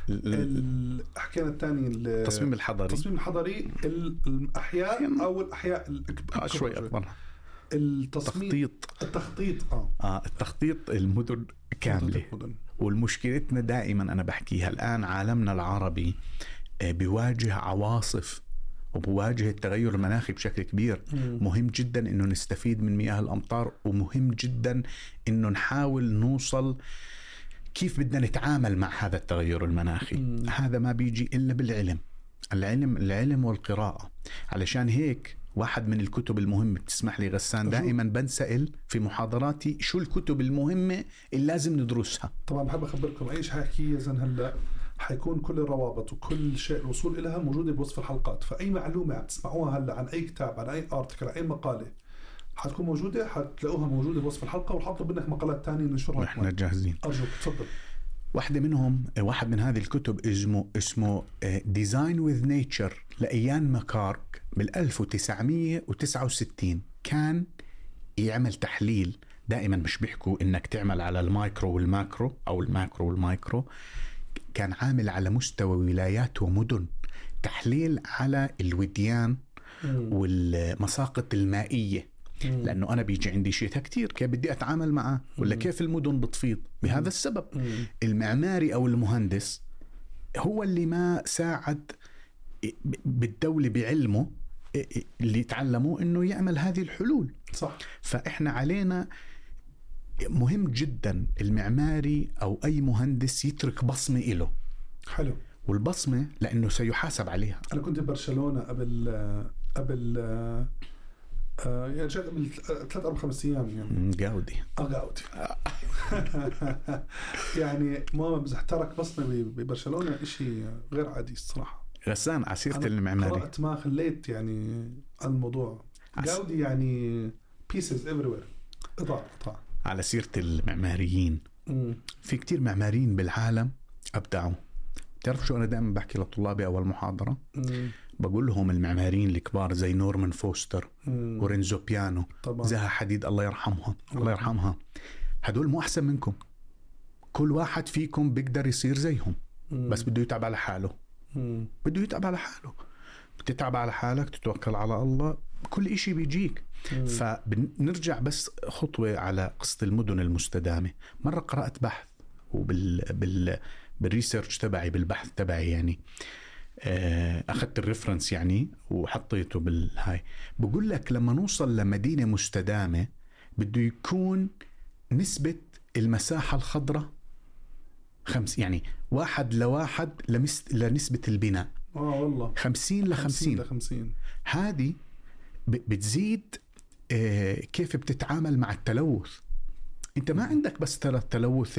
Speaker 2: حكينا الثاني
Speaker 1: التصميم الحضري،
Speaker 2: التصميم الحضري الأحياء أو الأحياء
Speaker 1: آه شوي أكبر.
Speaker 2: التصميم
Speaker 1: التخطيط
Speaker 2: التخطيط اه
Speaker 1: اه التخطيط المدن كاملة. والمشكلتنا دائما أنا بحكيها الآن، عالمنا العربي بيواجه عواصف وبواجه التغير المناخي بشكل كبير. مم. مهم جدا إنه نستفيد من مياه الأمطار، ومهم جدا إنه نحاول نوصل كيف بدنا نتعامل مع هذا التغير المناخي. مم. هذا ما بيجي إلا بالعلم، العلم العلم والقراءة. علشان هيك واحد من الكتب المهمة، بتسمح لي غسان دائما بنسأل في محاضراتي شو الكتب المهمة اللي لازم ندرسها.
Speaker 2: طبعا بحب أخبركم أي شيء حكي زين هلأ حيكون كل الروابط وكل شيء الوصول إليها موجودة بوصف الحلقات. فأي معلومة عم تسمعوها هلأ عن أي كتاب، عن أي أرتكل، عن أي مقالة، حتكون موجودة، حتلاقوها موجودة بوصف الحلقة، وحطوا منك مقالات تانية ننشرها.
Speaker 1: احنا جاهزين.
Speaker 2: أرجوك تفضل.
Speaker 1: واحدة منهم، واحد من هذه الكتب اسمه اسمه ديزاين وذ نيتشر لإيان ماكارك بالألف وتسعمية وتسعة وستين. كان يعمل تحليل دائما مش بيحكوا انك تعمل على المايكرو والماكرو او الماكرو والمايكرو، كان عامل على مستوى ولايات ومدن، تحليل على الوديان والمساقط المائية، لأنه أنا بيجي عندي شتاء كتير، كيف بدي أتعامل معه، ولا كيف المدن بتفيض. بهذا السبب المعماري أو المهندس هو اللي ما ساعد بالدولة بعلمه اللي تعلموا إنه يعمل هذه الحلول.
Speaker 2: صح.
Speaker 1: فإحنا علينا مهم جدا المعماري أو أي مهندس يترك بصمة إله.
Speaker 2: حلو.
Speaker 1: والبصمة لأنه سيحاسب عليها.
Speaker 2: أنا كنت ببرشلونة قبل قبل آه يعني جد قبل ثلاث أربع خمس أيام يعني.
Speaker 1: جاودي.
Speaker 2: آه جاودي. يعني ماما بزح ترك بصمة ببرشلونة إشي غير عادي الصراحة.
Speaker 1: غسان عسيرة المعماري.
Speaker 2: قرأت ما خليت يعني الموضوع. جاودي يعني pieces everywhere. قطع قطع.
Speaker 1: على سيرة المعماريين.
Speaker 2: مم.
Speaker 1: في كتير معماريين بالعالم أبدعوا. تعرف شو أنا دائما بحكي لطلابي أول محاضرة؟
Speaker 2: مم.
Speaker 1: بقول لهم المعماريين الكبار زي نورمان فوستر ورينزو بيانو، زها حديد الله يرحمها الله يرحمها، هدول مو أحسن منكم، كل واحد فيكم بيقدر يصير زيهم. مم. بس بده يتعب على حاله.
Speaker 2: مم.
Speaker 1: بده يتعب على حاله. بتتعب على حالك، تتوكل على الله، كل إشي بيجيك. مم. فبنرجع بس خطوة على قصة المدن المستدامة. مرة قرأت بحث وبال بال بالريسيرش تبعي، بالبحث تبعي يعني أخذت الريفرنس يعني وحطيته بالهاي. بقول لك لما نوصل لمدينة مستدامة بده يكون نسبة المساحة الخضراء خمس، يعني واحد لواحد لمس لنسبة البناء.
Speaker 2: آه والله.
Speaker 1: خمسين لخمسين.
Speaker 2: لخمسين.
Speaker 1: هذه بتزيد آه كيف بتتعامل مع التلوث. انت ما عندك بس ترى التلوث،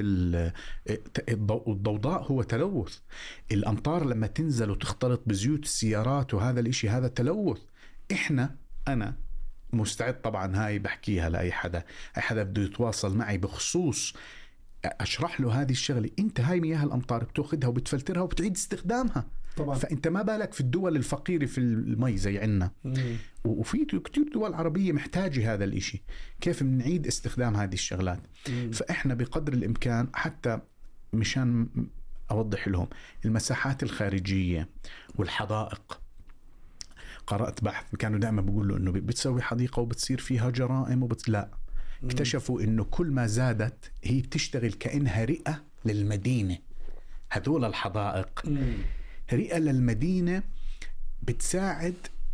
Speaker 1: الضوضاء هو تلوث، الامطار لما تنزل وتختلط بزيوت السيارات وهذا الاشي هذا تلوث. احنا انا مستعد طبعا، هاي بحكيها لاي حدا، اي حدا بده يتواصل معي بخصوص اشرح له هذه الشغله. انت هاي مياه الامطار بتاخذها وبتفلترها وبتعيد استخدامها
Speaker 2: طبعا.
Speaker 1: فانت ما بالك في الدول الفقيره في المي زي عنا، وفي كتير دول عربيه محتاجه هذا الاشي، كيف بنعيد استخدام هذه الشغلات. مم. فاحنا بقدر الامكان، حتى مشان اوضح لهم المساحات الخارجيه والحدائق. قرأت بحث كانوا دائما بيقولوا انه بتسوي حديقه وبتصير فيها جرائم وبت... لا، اكتشفوا انه كل ما زادت هي بتشتغل كأنها رئة للمدينة. هذول الحدائق
Speaker 2: مم.
Speaker 1: رئة للمدينة، بتساعد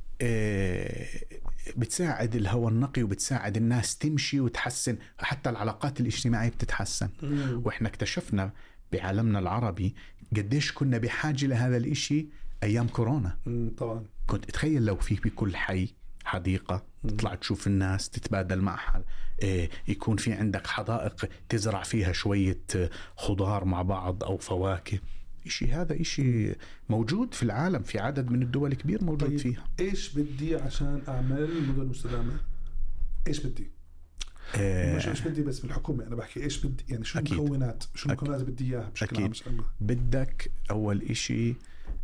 Speaker 1: آه بتساعد الهواء النقي وبتساعد الناس تمشي وتحسن حتى العلاقات الاجتماعية بتتحسن.
Speaker 2: مم.
Speaker 1: واحنا اكتشفنا بعالمنا العربي قديش كنا بحاجة لهذا الاشي ايام كورونا.
Speaker 2: مم. طبعا
Speaker 1: كنت اتخيل لو في بكل حي حديقة تطلع تشوف الناس تتبادل معها، إيه يكون في عندك حدائق تزرع فيها شوية خضار مع بعض أو فواكه. إشي هذا إشي موجود في العالم، في عدد من الدول كبير موجود. طيب فيها.
Speaker 2: إيش بدي عشان أعمل مدن مستدامة؟ إيش بدي؟ آه مش إيش بدي بس بالحكومة، أنا بحكي إيش بدي يعني شو المكونات، شو المكونات بدي إياها بشكل عام.
Speaker 1: بدك أول إشي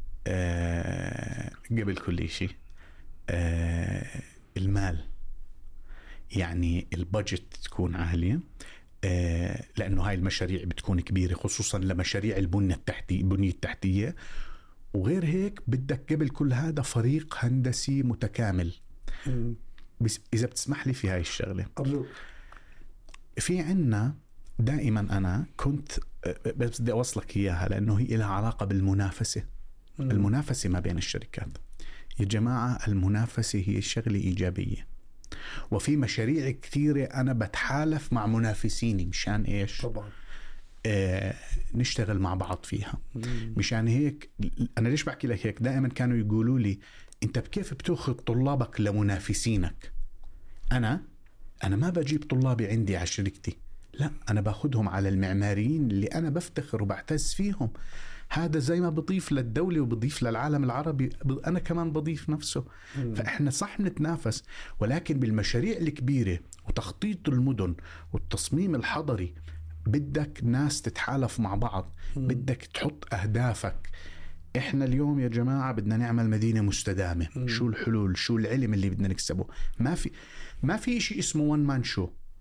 Speaker 1: آه قبل كل إشي آه المال، يعني البادجت تكون عالية، آه لأنه هاي المشاريع بتكون كبيرة، خصوصا لمشاريع البنية التحتية البنية التحتية. وغير هيك بدك قبل كل هذا فريق هندسي متكامل.
Speaker 2: م.
Speaker 1: بس إذا بتسمح لي في هاي الشغلة
Speaker 2: أرجوك.
Speaker 1: في عنا دائما أنا كنت بس بدي أوصلك إياها لأنه هي لها علاقة بالمنافسة. م. المنافسة ما بين الشركات يا جماعة، المنافسة هي شغلة إيجابية، وفي مشاريع كثيرة أنا بتحالف مع منافسيني مشان إيش؟
Speaker 2: طبعا
Speaker 1: آه نشتغل مع بعض فيها.
Speaker 2: مم.
Speaker 1: مشان هيك أنا ليش بحكي لك هيك؟ دائما كانوا يقولوا لي أنت بكيف بتأخذ طلابك لمنافسينك؟ أنا أنا ما بجيب طلابي عندي على شركتي، لا، أنا باخدهم على المعماريين اللي أنا بفتخر وبعتز فيهم. هذا زي ما بضيف للدولة وبضيف للعالم العربي، أنا كمان بضيف نفسه. مم. فإحنا صح نتنافس، ولكن بالمشاريع الكبيرة وتخطيط المدن والتصميم الحضري بدك ناس تتحالف مع بعض. مم. بدك تحط أهدافك. إحنا اليوم يا جماعة بدنا نعمل مدينة مستدامة. مم. شو الحلول؟ شو العلم اللي بدنا نكسبه؟ ما في ما في شيء اسمه وان مان شو.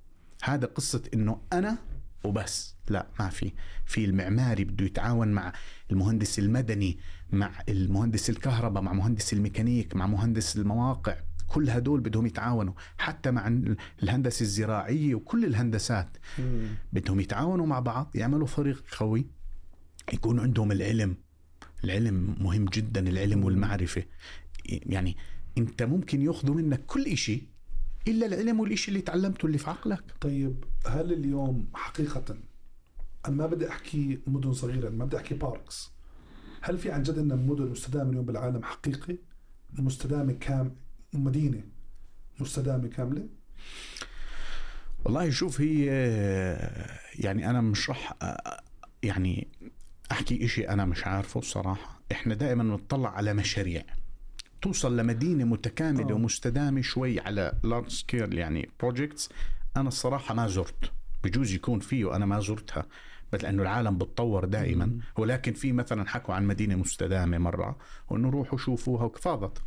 Speaker 1: هذا قصة إنه أنا وبس، لا، ما في في المعماري بده يتعاون مع المهندس المدني، مع المهندس الكهرباء، مع مهندس الميكانيك، مع مهندس المواقع. كل هدول بدهم يتعاونوا، حتى مع الهندسة الزراعية وكل الهندسات
Speaker 2: مم.
Speaker 1: بدهم يتعاونوا مع بعض، يعملوا فريق قوي، يكون عندهم العلم. العلم مهم جدا، العلم والمعرفة. يعني انت ممكن ياخذوا منك كل إشي إلا العلم والإشي اللي تعلمته اللي في عقلك.
Speaker 2: طيب هل اليوم حقيقة، أنا ما بدي أحكي مدن صغيرة، ما بدي أحكي باركس، هل في عن جد أن مدن مستدامة اليوم بالعالم حقيقي مستدامة كام مدينة مستدامة كاملة؟
Speaker 1: والله شوف، هي يعني أنا مش رح يعني أحكي إشي أنا مش عارفه الصراحة. إحنا دائما نطلع على مشاريع توصل لمدينة متكاملة
Speaker 2: آه.
Speaker 1: ومستدامة شوي على large scale يعني projects. أنا الصراحة ما زرت، بجوز يكون فيه وأنا ما زرتها، بس لأنه العالم بتطور دائما.
Speaker 2: مم.
Speaker 1: ولكن في مثلا حكوا عن مدينة مستدامة مرة وإنه روحوا شوفوها وكفاضت.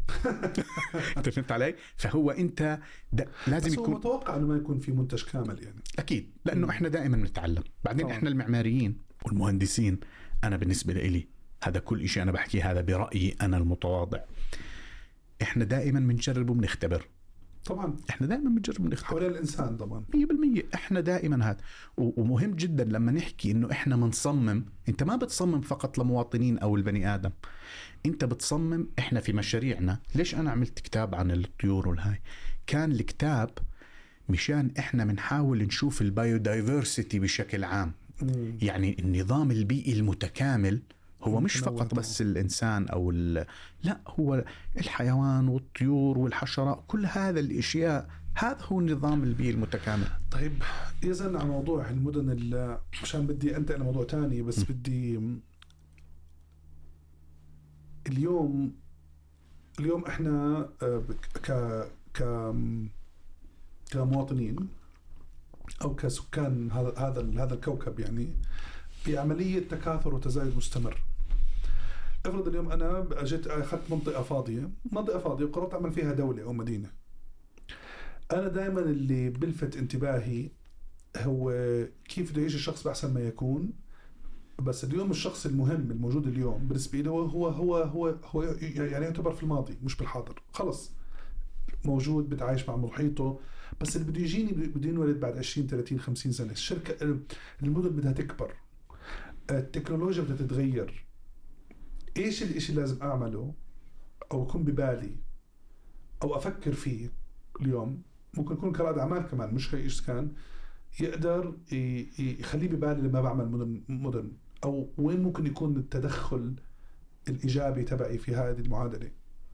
Speaker 1: أنت فهمت علي؟ فهو أنت لازم
Speaker 2: بس هو
Speaker 1: يكون
Speaker 2: متوقع أنه ما يكون في منتج كامل يعني.
Speaker 1: أكيد، لأنه إحنا دائما نتعلم. بعدين
Speaker 2: طبعا.
Speaker 1: إحنا المعماريين والمهندسين، أنا بالنسبة لي هذا كل إشي أنا بحكي هذا برأيي أنا المتواضع، إحنا دائما بنجرب وبنختبر.
Speaker 2: طبعا
Speaker 1: إحنا دائما بنجرب ونختبر
Speaker 2: حول الإنسان طبعا
Speaker 1: مية بالمية. إحنا دائما هذا، ومهم جدا لما نحكي إنه إحنا منصمم. أنت ما بتصمم فقط لمواطنين أو البني آدم، أنت بتصمم. إحنا في مشاريعنا، ليش أنا عملت كتاب عن الطيور والهاي؟ كان الكتاب مشان إحنا بنحاول نشوف البايودايفرسيتي بشكل عام.
Speaker 2: مم.
Speaker 1: يعني النظام البيئي المتكامل هو مش
Speaker 2: متنوع
Speaker 1: فقط
Speaker 2: طبعاً.
Speaker 1: بس الإنسان أو لا، هو الحيوان والطيور والحشرات، كل هذا الأشياء، هذا هو النظام البيئي المتكامل.
Speaker 2: طيب إذن على موضوع المدن ال- عشان بدي أنتقل لموضوع تاني، بس
Speaker 1: م.
Speaker 2: بدي اليوم اليوم إحنا آه، ك ك كمواطنين أو كسكان هذا هذا هذا الكوكب، يعني بعملية تكاثر وتزايد مستمر. افرض اليوم أنا أجيت أخذت منطقة فاضية منطقة فاضية وقررت أعمل فيها دولة أو مدينة. أنا دائما اللي بلفت انتباهي هو كيف بده يعيش الشخص بأحسن ما يكون. بس اليوم الشخص المهم الموجود اليوم بالنسبة لي هو هو هو هو, هو يعني يعتبر في الماضي مش بالحاضر. خلص موجود بتعايش مع محيطه، بس اللي بده يجيني بده ينولد بعد عشرين ثلاثين خمسين سنة. الشركة المدن بدها تكبر، التكنولوجيا بدها تتغير. إيش الإشي اللي لازم أعمله أو يكون ببالي أو أفكر فيه اليوم؟ ممكن يكون كرائد أعمال كمان مش إيش كان يقدر يخليه ببالي لما بعمل مدن, مدن أو وين ممكن يكون التدخل الإيجابي تبعي في هذه المعادلة.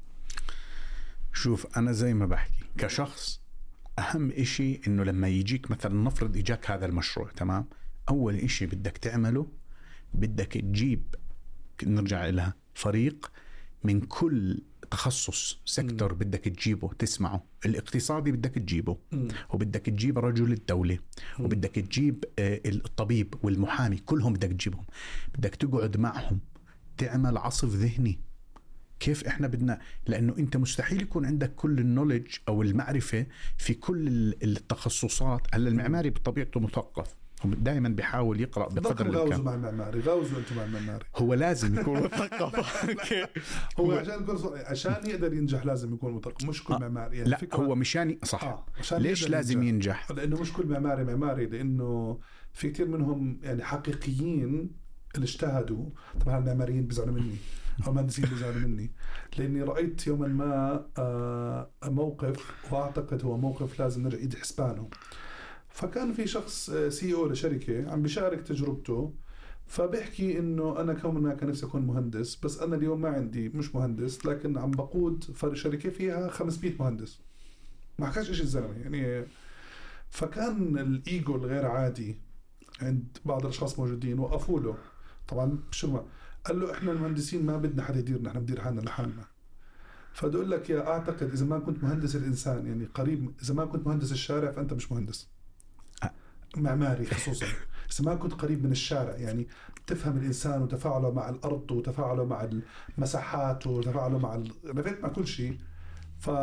Speaker 1: شوف، أنا زي ما بحكي كشخص، أهم إشي إنه لما يجيك مثلا نفرض إجاك هذا المشروع، تمام، أول إشي بدك تعمله بدك تجيب، نرجع لها، فريق من كل تخصص سيكتور. بدك تجيبه تسمعه. الاقتصادي بدك تجيبه،
Speaker 2: م.
Speaker 1: وبدك تجيب رجل الدولة،
Speaker 2: م.
Speaker 1: وبدك تجيب الطبيب والمحامي، كلهم بدك تجيبهم. بدك تقعد معهم تعمل عصف ذهني كيف احنا بدنا، لانه انت مستحيل يكون عندك كل النولج او المعرفة في كل التخصصات. هلا المعماري بطبيعته مثقف، دائما بيحاول يقرأ بقدر
Speaker 2: الامكان. غاوزوا
Speaker 1: الامكان.
Speaker 2: مع المعماري، غاوزوا انتم مع المعماري.
Speaker 1: هو لازم يكون مثقف.
Speaker 2: هو عشان عشان يقدر ينجح لازم يكون مثقف، مش كل
Speaker 1: آه.
Speaker 2: معماري يعني.
Speaker 1: لا هو مشان صح.
Speaker 2: آه.
Speaker 1: ليش لازم ينجح؟
Speaker 2: لانه مش كل معماري معماري، لانه في كثير منهم يعني حقيقيين اللي اجتهدوا. طبعا المعماريين بيزعلوا مني او مهندسين بيزعلوا مني، لاني رايت يوما ما آه موقف، واعتقد هو موقف لازم نرجع ايد حسبانه. فكان في شخص سي او لشركه عم بيشارك تجربته، فبيحكي انه انا كون ما كان نفسي اكون مهندس، بس انا اليوم ما عندي مش مهندس، لكن عم بقود فرق شركه فيها خمسمية مهندس. ما حكاش ايش الزلمه يعني. فكان الايجو الغير عادي عند بعض الاشخاص موجودين، وقفوا له. طبعا شو ما قال له، احنا المهندسين ما بدنا حدا يديرنا، احنا بدير حالنا لحالنا. فدقول لك يا اعتقد اذا ما كنت مهندس الانسان يعني قريب، اذا ما كنت مهندس الشارع فانت مش مهندس معماري خصوصا. إذا ما كنت قريب من الشارع يعني تفهم الإنسان وتفاعله مع الأرض وتفاعله مع المساحات وتفاعله مع ال... مع كل شيء. ف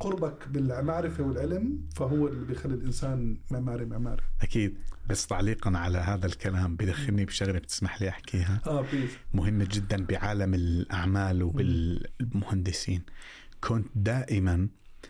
Speaker 2: قربك بالمعرفة والعلم فهو اللي بيخلي الإنسان معماري معماري.
Speaker 1: أكيد. بس تعليقا على هذا الكلام بدخلني بشغلة بتسمح لي أحكيها
Speaker 2: آه بليز.
Speaker 1: مهمة جدا بعالم الأعمال وبالمهندسين. كنت دائما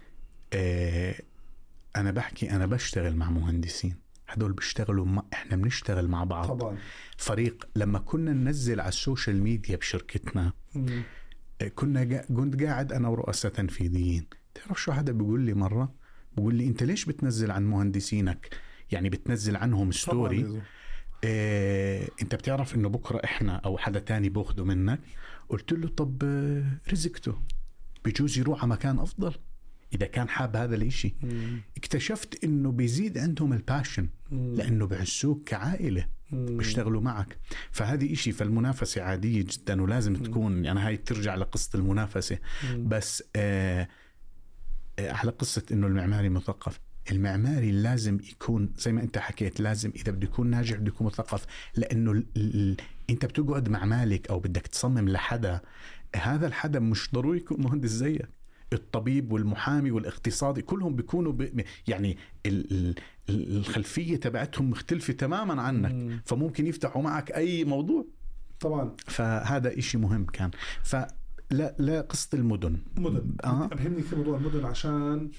Speaker 1: آه أنا بحكي أنا بشتغل مع مهندسين، هدول بيشتغلوا مع إحنا بنشتغل مع بعض
Speaker 2: طبعا.
Speaker 1: فريق. لما كنا ننزل على السوشيال ميديا بشركتنا
Speaker 2: مم.
Speaker 1: كنا جا... كنت قاعد أنا ورؤساء تنفيذيين. تعرف شو هذا بيقول لي مرة؟ بيقول لي أنت ليش بتنزل عن مهندسينك؟ يعني بتنزل عنهم ستوري. إيه... أنت بتعرف إنه بكرة إحنا أو حدا تاني بأخده منك. قلت له طب رزقته بيجوز يروح على مكان أفضل إذا كان حاب هذا الإشي.
Speaker 2: مم.
Speaker 1: اكتشفت إنه بيزيد عندهم الباشن لأنه بحسوك كعائلة بيشتغلوا معك. فهذه إشي. فالمنافسة عادية جدا ولازم تكون يعني هاي ترجع لقصة المنافسة. بس آه آه على قصة إنه المعماري مثقف. المعماري لازم يكون زي ما أنت حكيت، لازم إذا بده يكون ناجح بده يكون مثقف، لأنه ال ال أنت بتقعد مع مالك أو بدك تصمم لحدا، هذا الحدا مش ضروري يكون مهندس زيك. الطبيب والمحامي والاقتصادي كلهم بيكونوا ب... يعني ال... الخلفية تبعتهم مختلفة تماما عنك. مم. فممكن يفتحوا معك أي موضوع
Speaker 2: طبعا.
Speaker 1: فهذا إشي مهم كان. فلا لا قصة المدن
Speaker 2: مدن آه. أهمني في موضوع المدن عشان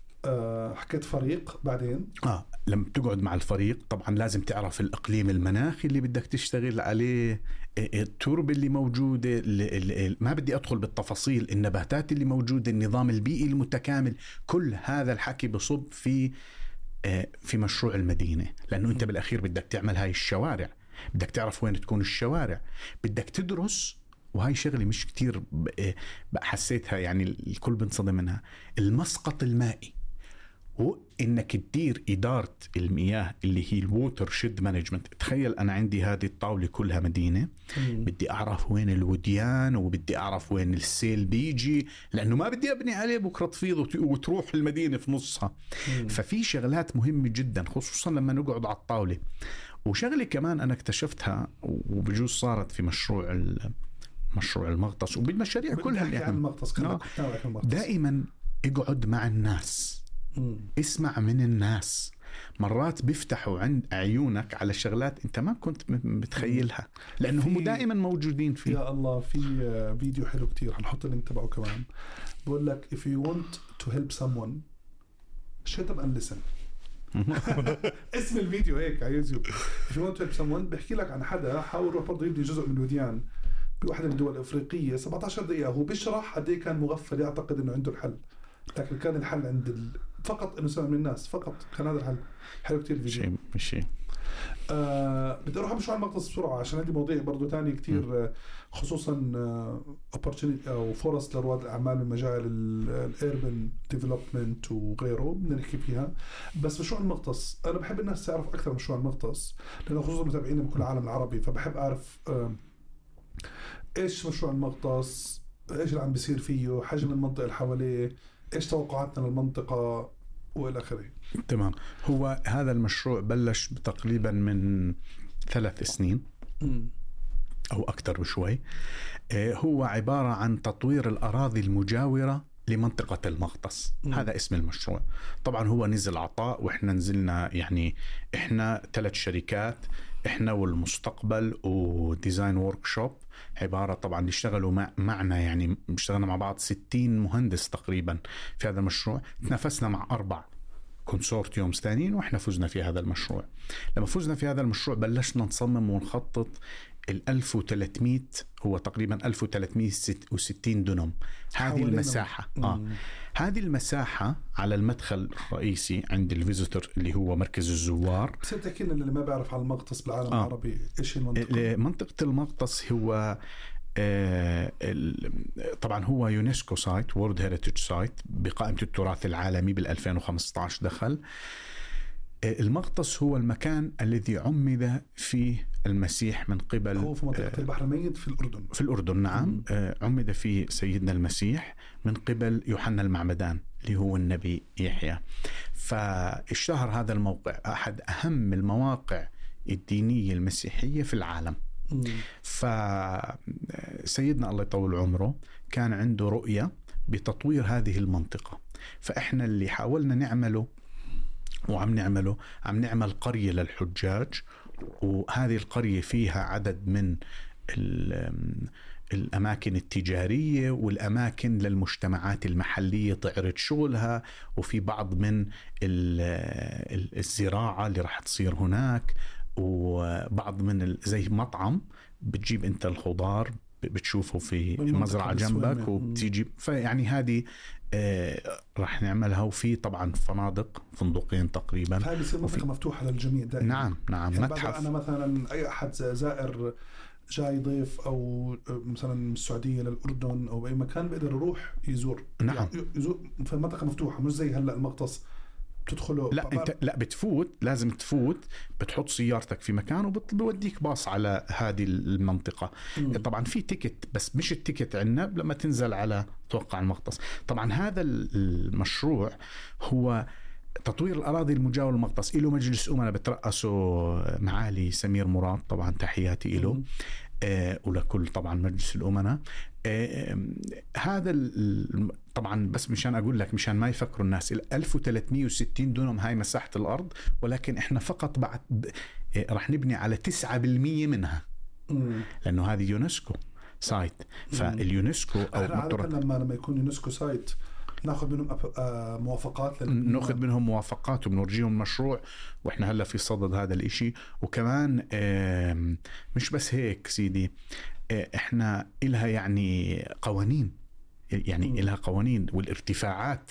Speaker 2: آه حكيت فريق بعدين
Speaker 1: آه لما تقعد مع الفريق طبعا لازم تعرف الإقليم المناخي اللي بدك تشتغل عليه، التربة اللي موجودة اللي اللي ما بدي أدخل بالتفاصيل، النباتات اللي موجودة، النظام البيئي المتكامل. كل هذا الحكي بصب في في مشروع المدينة، لأنه أنت بالأخير بدك تعمل هاي الشوارع، بدك تعرف وين تكون الشوارع، بدك تدرس. وهاي شغلة مش كتير حسيتها يعني الكل بنصدم منها، المسقط المائي. وإنك تدير إدارة المياه اللي هي الووتر شيد مانجمنت. تخيل أنا عندي هذه الطاولة كلها مدينة، مم. بدي أعرف وين الوديان وبدي أعرف وين السيل بيجي، لأنه ما بدي أبني عليه بكرة تفيض وتروح المدينة في نصها. مم. ففي شغلات مهمة جدا خصوصا لما نقعد على الطاولة. وشغلة كمان أنا اكتشفتها وبجوز صارت في مشروع مشروع المغطس وبالمشاريع كلها اللي
Speaker 2: يعني
Speaker 1: دائما اقعد مع الناس. مم. اسمع من الناس. مرات بيفتحوا عند عيونك على شغلات انت ما كنت متخيلها لانهم دائما موجودين فيه.
Speaker 2: يا الله في فيديو حلو كتير هنحط اللينك تبعه كمان، بقول لك if you want to help someone shut up and listen. اسم الفيديو هيك على يوتيوب. if you want to help someone بيحكي لك عن حدا حاول يروح برضه يبني جزء من الوديان بواحدة من الدول الأفريقية سبعة عشر دقيقة. هو بيشرح قد ايه كان مغفل يعتقد انه عنده الحل، لكن كان الحل عند ال... فقط انه سمع من الناس فقط. كان هذا الحل. حلو كتير الفيديو.
Speaker 1: شيء مش شيء.
Speaker 2: آه بدي اروح بشو على المغطس بسرعه عشان عندي مواضيع برضو تاني كتير، خصوصا opportunity او فرص لرواد الاعمال من مجال الاربن ديفلوبمنت وغيره بدنا نحكي فيها. بس مشروع المغطس انا بحب الناس تعرف اكثر مشروع المغطس، لانه خصوصا متابعينا من كل العالم العربي، فبحب اعرف آه ايش مشروع المغطس، ايش اللي عم بيصير فيه، حجم المنطقه اللي حواليه، ايش توقعاتنا للمنطقه والى اخره.
Speaker 1: تمام. هو هذا المشروع بلش تقريبا من ثلاث سنين م. او اكثر بشوي. هو عباره عن تطوير الاراضي المجاوره لمنطقه المغطس. م. هذا اسم المشروع. طبعا هو نزل عطاء واحنا نزلنا، يعني احنا ثلاث شركات، احنا والمستقبل وديزاين ووركشوب، عبارة طبعا اشتغلوا مع معنا، يعني اشتغلنا مع بعض ستين مهندس تقريبا في هذا المشروع. تنافسنا مع أربع كونسورتيومز ثانيين واحنا فزنا في هذا المشروع. لما فزنا في هذا المشروع بلشنا نصمم ونخطط ال ألف وثلاثمية، هو تقريبا ألف وثلاثمية وستين دنم. هذه المساحة آه. هذه المساحة على المدخل الرئيسي عند الفيزيتور اللي هو مركز الزوار.
Speaker 2: بس تحكي لنا اللي ما بيعرف على المغطس بالعالم آه. العربي ايش المنطقة؟
Speaker 1: منطقة المغطس هو آه طبعا هو يونسكو سايت، وورد هيريتج سايت بقائمة التراث العالمي بالألفين وخمسة عشر دخل. المغطس هو المكان الذي عمد فيه المسيح من قبل،
Speaker 2: هو في منطقة البحر الميت في الأردن.
Speaker 1: في الأردن نعم. عمد فيه سيدنا المسيح من قبل يوحنا المعمدان اللي هو النبي يحيى. فاشتهر هذا الموقع أحد أهم المواقع الدينية المسيحية في العالم. فسيدنا الله يطول عمره كان عنده رؤية بتطوير هذه المنطقة. فإحنا اللي حاولنا نعمله وعم نعمله عم نعمل قرية للحجاج، وهذه القرية فيها عدد من الأماكن التجارية والأماكن للمجتمعات المحلية تعرض شغلها، وفي بعض من الزراعة اللي راح تصير هناك، وبعض من زي مطعم بتجيب أنت الخضار بتشوفه في مزرعة جنبك وبتيجي. فيعني هذه آه راح نعملها. وفي طبعا فنادق فندقين تقريبا.
Speaker 2: فهذه يصير منطقة مفتوحة للجميع دائما.
Speaker 1: نعم نعم.
Speaker 2: يعني
Speaker 1: متحف.
Speaker 2: أنا مثلا أي أحد زائر جاي ضيف أو مثلا من السعودية للأردن أو أي مكان بيقدر يروح يزور.
Speaker 1: نعم.
Speaker 2: يعني يزور في منطقة مفتوحة، مش زي هلا المغطس بتدخله.
Speaker 1: لا انت لا بتفوت، لازم تفوت، بتحط سيارتك في مكان وبوديك باص على هذه المنطقة. م. طبعا في تيكت، بس مش التيكت عنب لما تنزل على توقع المغطس. طبعا هذا المشروع هو تطوير الأراضي المجاورة للمغطس. له مجلس أمنا بترأسه معالي سمير مراد، طبعا تحياتي له آه ولكل طبعا مجلس الأمنا. آه هذا طبعا بس مشان أقول لك، مشان ما يفكروا الناس، ألف وثلاثمئة وستين دونم هاي مساحة الأرض، ولكن إحنا فقط بعد آه رح نبني على تسعة بالمية منها، لأنه هذه يونسكو سايت. فاليونسكو أو
Speaker 2: عادة لما لما يكون يونسكو سايت ناخذ منهم موافقات،
Speaker 1: ناخذ منهم موافقات وبنورجيهم مشروع، واحنا هلا في صدد هذا الاشي. وكمان مش بس هيك سيدي، احنا إلها يعني قوانين، يعني إلها قوانين والارتفاعات.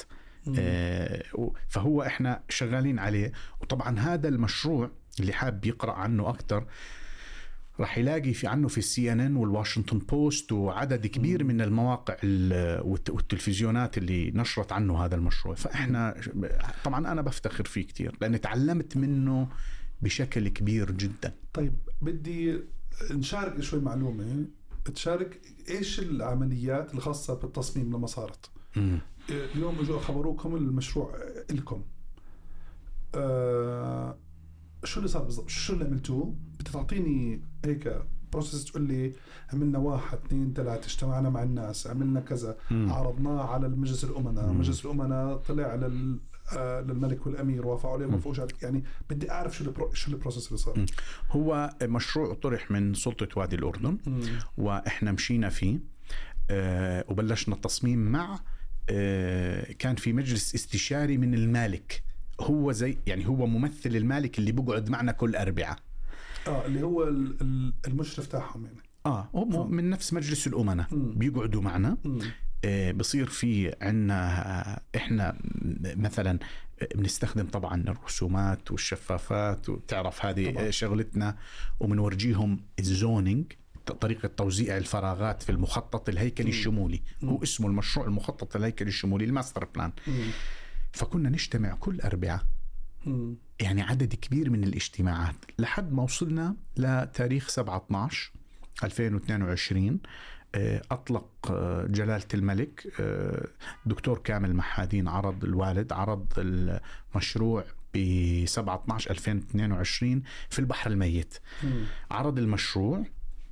Speaker 1: فهو احنا شغالين عليه. وطبعا هذا المشروع اللي حاب يقرأ عنه أكتر راح يلاقي في عنه في السي ان ان والواشنطن بوست وعدد كبير من المواقع والتلفزيونات اللي نشرت عنه هذا المشروع. فإحنا طبعا أنا بفتخر فيه كتير لأني تعلمت منه بشكل كبير جدا.
Speaker 2: طيب بدي نشارك شوي معلومة، تشارك إيش العمليات الخاصة بالتصميم لما صارت. م. اليوم اجوا خبروكم المشروع لكم، أه شو اللي صار بالضبط؟ شو اللي عملتوه؟ بتعطيني هيك بروسيس تقول لي عملنا واحد اثنين ثلاثة، اجتمعنا مع الناس، عملنا كذا، مم. عرضناه على المجلس الأمنا، مم. مجلس الأمنا طلع لل آه للملك والأمير وافقوا عليه وفوجات. يعني بدي أعرف شو البرو... شو البروسيس اللي صار.
Speaker 1: هو مشروع طرح من سلطة وادي الأردن، مم. وإحنا مشينا فيه آه وبلشنا التصميم مع آه كان في مجلس استشاري من المالك، هو زي يعني هو ممثل المالك اللي بيقعد معنا كل أربعة.
Speaker 2: اه اللي هو المشرف تاعهم يعني.
Speaker 1: اه هو من نفس مجلس الأمنا بيقعدوا معنا. آه بصير في عنا احنا مثلا بنستخدم طبعا الرسومات والشفافات، وتعرف هذه طبعا شغلتنا، ومنورجيهم الزونينج، طريقة توزيع الفراغات في المخطط الهيكلي الشمولي. مم. هو اسمه المشروع المخطط الهيكلي الشمولي، الماستر بلان. مم. فكنا نجتمع كل أربعة، يعني عدد كبير من الاجتماعات لحد ما وصلنا لتاريخ سبعة اثناشر ألفين واثنين وعشرين. أطلق جلالة الملك دكتور كامل محادين، عرض الوالد عرض المشروع ب سبعة اثناشر ألفين واثنين وعشرين في البحر الميت. عرض المشروع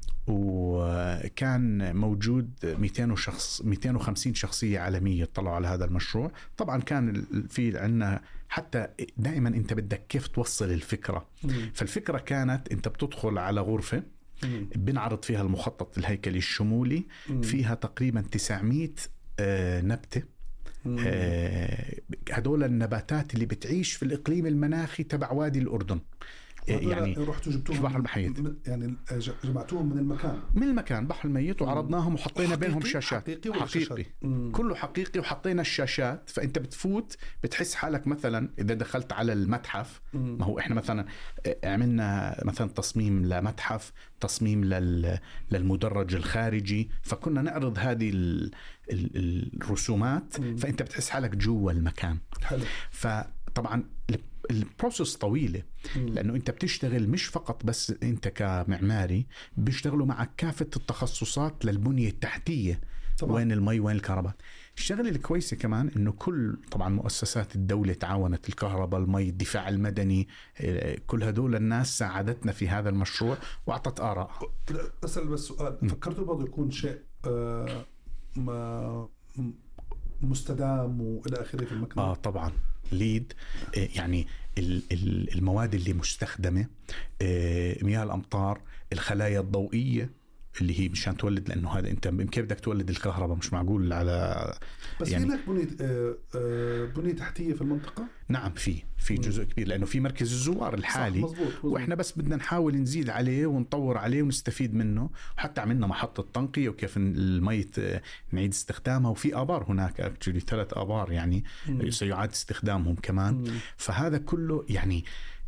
Speaker 1: وكان موجود مئتين شخص مئتين وخمسين شخصية عالمية طلعوا على هذا المشروع. طبعا كان في عنا حتى دائما انت بدك كيف توصل الفكرة. مم. فالفكرة كانت انت بتدخل على غرفة مم. بنعرض فيها المخطط الهيكلي الشمولي. مم. فيها تقريبا تسعمئة آه نبتة. آه هدول النباتات اللي بتعيش في الإقليم المناخي تبع وادي الأردن.
Speaker 2: يعني رحتوا جبتوهم
Speaker 1: بحر المحيط،
Speaker 2: يعني جمعتوهم من المكان
Speaker 1: من المكان بحر الميت وعرضناهم وحطينا بينهم شاشات.
Speaker 2: حقيقي,
Speaker 1: حقيقي. كله حقيقي، وحطينا الشاشات. فأنت بتفوت بتحس حالك مثلا إذا دخلت على المتحف. مم. ما هو إحنا مثلا عملنا مثلا تصميم لمتحف، تصميم لل... للمدرج الخارجي، فكنا نعرض هذه ال... ال... الرسومات. مم. فأنت بتحس حالك جوا المكان.
Speaker 2: حلو.
Speaker 1: فطبعا البروسيس طويلة، لأنه أنت بتشتغل مش فقط بس أنت كمعماري، بيشتغلوا معك كافة التخصصات للبنية التحتية طبعا. وين المي وين الكهرباء. الشغلة الكويسة كمان إنه كل طبعا مؤسسات الدولة تعاونت، الكهرباء، المي، الدفاع المدني، كل هدول الناس ساعدتنا في هذا المشروع وأعطت آراء.
Speaker 2: أسأل بس سؤال، فكرتوا برضو يكون شيء آه ما مستدام والى اخره في المكنه؟
Speaker 1: اه طبعا ليد، يعني المواد اللي مستخدمه، مياه الامطار، الخلايا الضوئيه اللي هي مشان تولد، لانه هذا انت كيف بدك تولد الكهرباء؟ مش معقول على
Speaker 2: بس يعني في هناك بنيه بنيه تحتيه في المنطقه.
Speaker 1: نعم في في جزء كبير، لانه في مركز الزوار الحالي.
Speaker 2: مزبوط مزبوط.
Speaker 1: واحنا بس بدنا نحاول نزيد عليه ونطور عليه ونستفيد منه، وحتى عملنا محطه تنقيه وكيف المي نعيد استخدامها، وفي ابار هناك اكشلي ثلاث ابار يعني سيعاد استخدامهم كمان. مم. فهذا كله يعني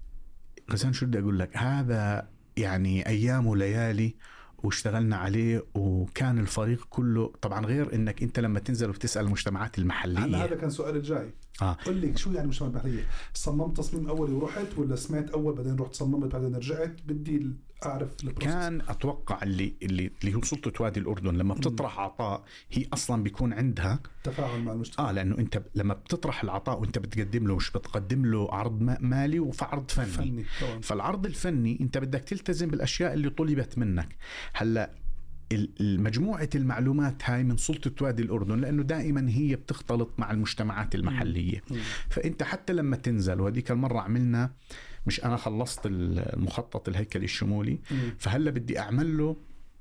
Speaker 1: غسان شو بدي اقول لك، هذا يعني ايام وليالي واشتغلنا عليه، وكان الفريق كله طبعا، غير انك انت لما تنزل وتسأل المجتمعات المحلية.
Speaker 2: هذا كان سؤال الجاي.
Speaker 1: آه.
Speaker 2: قل لي شو يعني مجتمعات محلية؟ صممت تصميم اولي ورحت، ولا سمعت اول بعدين رحت صممت بعدين رجعت؟ بدي اعرف البروسيس.
Speaker 1: كان اتوقع اللي اللي اللي هو سلطة وادي الاردن لما بتطرح عطاء هي اصلا بيكون عندها
Speaker 2: تفاعل مع المجتمع.
Speaker 1: اه لانه انت لما بتطرح العطاء وانت بتقدم له، مش بتقدم له عرض مالي وعرض فني, فني. فالعرض الفني انت بدك تلتزم بالاشياء اللي طلبت منك. هلا المجموعة المعلومات هاي من سلطة وادي الأردن، لأنه دائما هي بتختلط مع المجتمعات المحلية. مم. فأنت حتى لما تنزل، وهذيك المرة عملنا، مش أنا خلصت المخطط الهيكلي الشمولي، مم. فهلا بدي أعمل له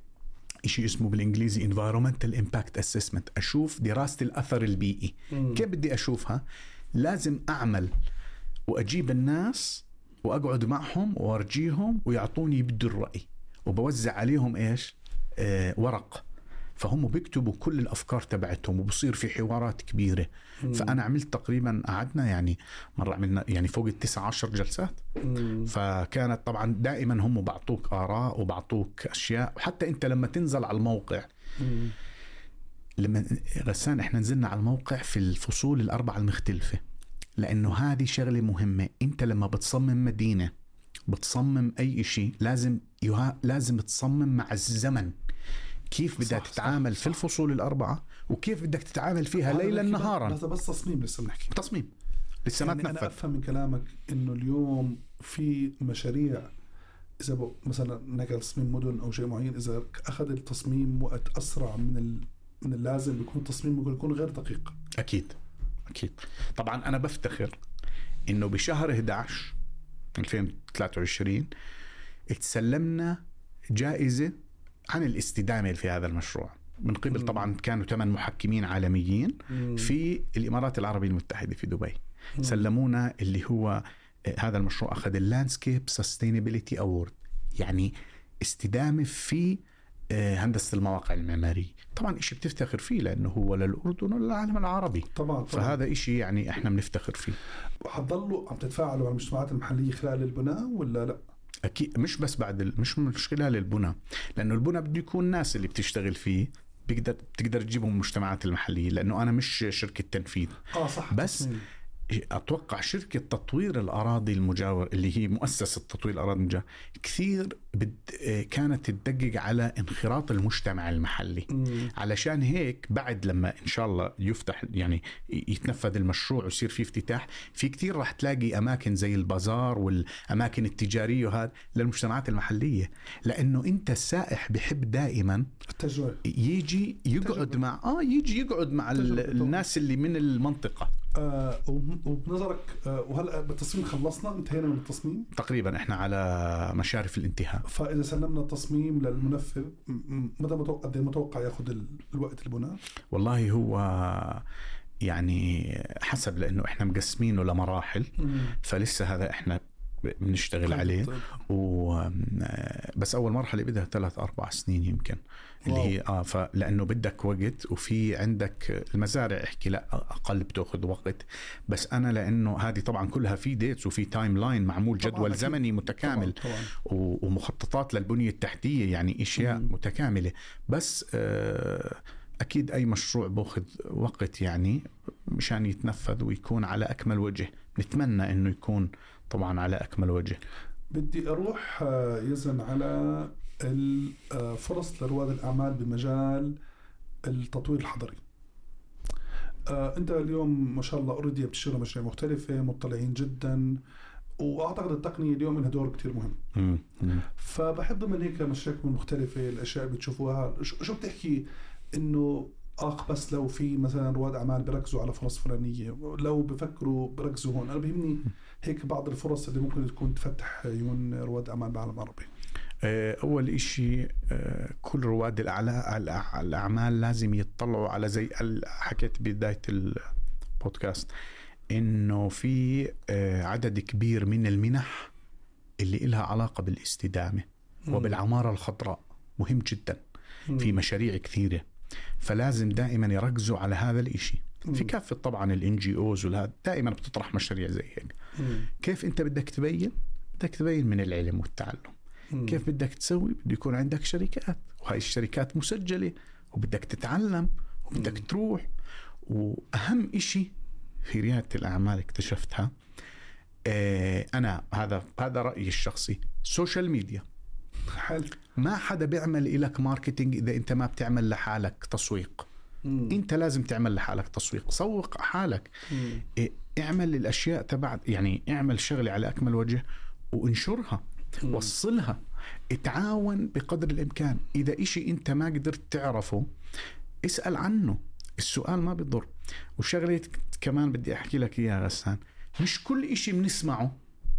Speaker 1: إشي اسمه بالإنجليزي environmental impact assessment، أشوف دراسة الأثر البيئي. مم. كيف بدي أشوفها؟ لازم أعمل وأجيب الناس وأقعد معهم وأرجيهم ويعطوني بدو الرأي، وبوزع عليهم إيش؟ آه ورق، فهم بيكتبوا كل الأفكار تبعتهم، وبصير في حوارات كبيرة. مم. فأنا عملت تقريبا، قعدنا يعني مرة عملنا يعني فوق التسعة عشر جلسات. مم. فكانت طبعا دائما هم بعطوك آراء وبعطوك أشياء، وحتى أنت لما تنزل على الموقع. مم. لما غسان احنا نزلنا على الموقع في الفصول الأربعة المختلفة، لأنه هذه شغلة مهمة. أنت لما بتصمم مدينة، بتصمم أي شيء، لازم يها لازم تصمم مع الزمن كيف بدك تتعامل صح في الفصول الأربعة، وكيف بدك تتعامل فيها ليلا نهارا.
Speaker 2: هذا بس تصميم، لسه بنحكي
Speaker 1: تصميم لسه يعني ما تنفذ.
Speaker 2: أنا أفهم من كلامك إنه اليوم في مشاريع، إذا مثلا نقل تصميم مدن أو شيء معين، إذا أخذ التصميم وقت أسرع من ال... من اللازم، بيكون التصميم يكون غير دقيق.
Speaker 1: أكيد أكيد. طبعا أنا بفتخر إنه بشهر إحدى عشر ألفين وثلاثة وعشرين تسلمنا جائزة عن الاستدامة في هذا المشروع من قبل، طبعا كانوا ثمان محكمين عالميين في الإمارات العربية المتحدة في دبي. سلمونا اللي هو هذا المشروع أخذ اللاندسكيب سستينابيليتي أورد، يعني استدامة في هندسة المواقع المعمارية. طبعا إشي بتفتخر فيه، لأنه هو للأردن وللعالم العربي.
Speaker 2: طبعا, طبعا.
Speaker 1: فهذا إشي يعني إحنا بنفتخر فيه.
Speaker 2: حتضلوا عم تتفاعلوا مع المجتمعات المحلية خلال البناء ولا لا؟
Speaker 1: أكيد، مش بس بعد ال... مش مش خلال البناء، لأنه البناء بده يكون الناس اللي بتشتغل فيه بيقدر بتقدر تجيبهم المجتمعات المحلية، لأنه أنا مش شركة تنفيذ.
Speaker 2: آه صح.
Speaker 1: بس تصميم. أتوقع شركة تطوير الأراضي المجاور اللي هي مؤسسة تطوير الأراضي المجاورة كثير بد... كانت تدقق على انخراط المجتمع المحلي. مم. علشان هيك بعد لما إن شاء الله يفتح يعني يتنفذ المشروع ويصير فيه افتتاح، في كثير راح تلاقي أماكن زي البازار والأماكن التجارية وهذا للمجتمعات المحلية، لأنه أنت السائح بحب دائما
Speaker 2: التجربة.
Speaker 1: يجي يقعد تجربة. مع آه يجي يقعد مع الناس اللي من المنطقة.
Speaker 2: آه وبنظرك آه وهلا بالتصميم خلصنا، انتهينا من التصميم
Speaker 1: تقريبا، احنا على مشارف الانتهاء.
Speaker 2: فاذا سلمنا التصميم للمنفذ، متى متوقع قد متوقع ياخذ الوقت البناء؟
Speaker 1: والله هو يعني حسب، لانه احنا مقسمينه لمراحل. مم. فلسه هذا احنا بنشتغل عليه. طيب. و بس اول مرحله بدها ثلاث اربع سنين يمكن. اللي واو. هي اه فلانه بدك وقت، وفي عندك المزارع احكي لا اقل بتاخذ وقت. بس انا لانه هذه طبعا كلها في ديتس وفي تايم لاين معمول، جدول زمني متكامل. طبعاً. طبعاً. ومخططات للبنيه التحتيه، يعني اشياء مم. متكامله. بس آه اكيد اي مشروع باخذ وقت يعني مشان يتنفذ ويكون على اكمل وجه. نتمنى انه يكون طبعا على أكمل وجه.
Speaker 2: بدي أروح يزن على الفرص لرواد الأعمال بمجال التطوير الحضري. أنت اليوم ما شاء الله أوريدي بتشتغل مشاريع مختلفة، مطلعين جدا، وأعتقد التقنية اليوم لها دور كتير مهم. م- م. فبحب من هيك مشاريعكم المختلفة، الأشياء اللي بتشوفوها، شو بتحكي إنه آخ بس لو في مثلا رواد أعمال بركزوا على فرص فلانية، لو بفكروا بركزوا هون. أنا بهمني هيك بعض الفرص اللي ممكن تكون تفتح عيون رواد أعمال بالعالم العربي.
Speaker 1: أول إشي كل رواد الأعمال لازم يتطلعوا على زي حكيت بداية البودكاست إنه في عدد كبير من المنح اللي إلها علاقة بالاستدامة وبالعمارة الخضراء، مهم جدا في مشاريع كثيرة، فلازم دائما يركزوا على هذا الإشي. في كافة طبعا الان جي اوز والهذا دائما بتطرح مشاريع زي هيك. كيف انت بدك تبين؟ بدك تبين من العلم والتعلم. مم. كيف بدك تسوي؟ بده يكون عندك شركات، وهاي الشركات مسجلة، وبدك تتعلم وبدك مم. تروح. وأهم إشي في ريادة الأعمال اكتشفتها اه أنا هذا هذا رأيي الشخصي، سوشيال ميديا.
Speaker 2: حل.
Speaker 1: ما حدا بيعمل لك ماركتينج إذا أنت ما بتعمل لحالك تسويق. مم. أنت لازم تعمل لحالك تسويق، سوق حالك. اه اعمل الأشياء تبع، يعني اعمل شغلة على أكمل وجه وانشرها. مم. وصلها، اتعاون بقدر الإمكان. إذا إشي أنت ما قدرت تعرفه اسأل عنه، السؤال ما بيضر. وشغلة كمان بدي أحكي لك إياها غسان، مش كل إشي بنسمعه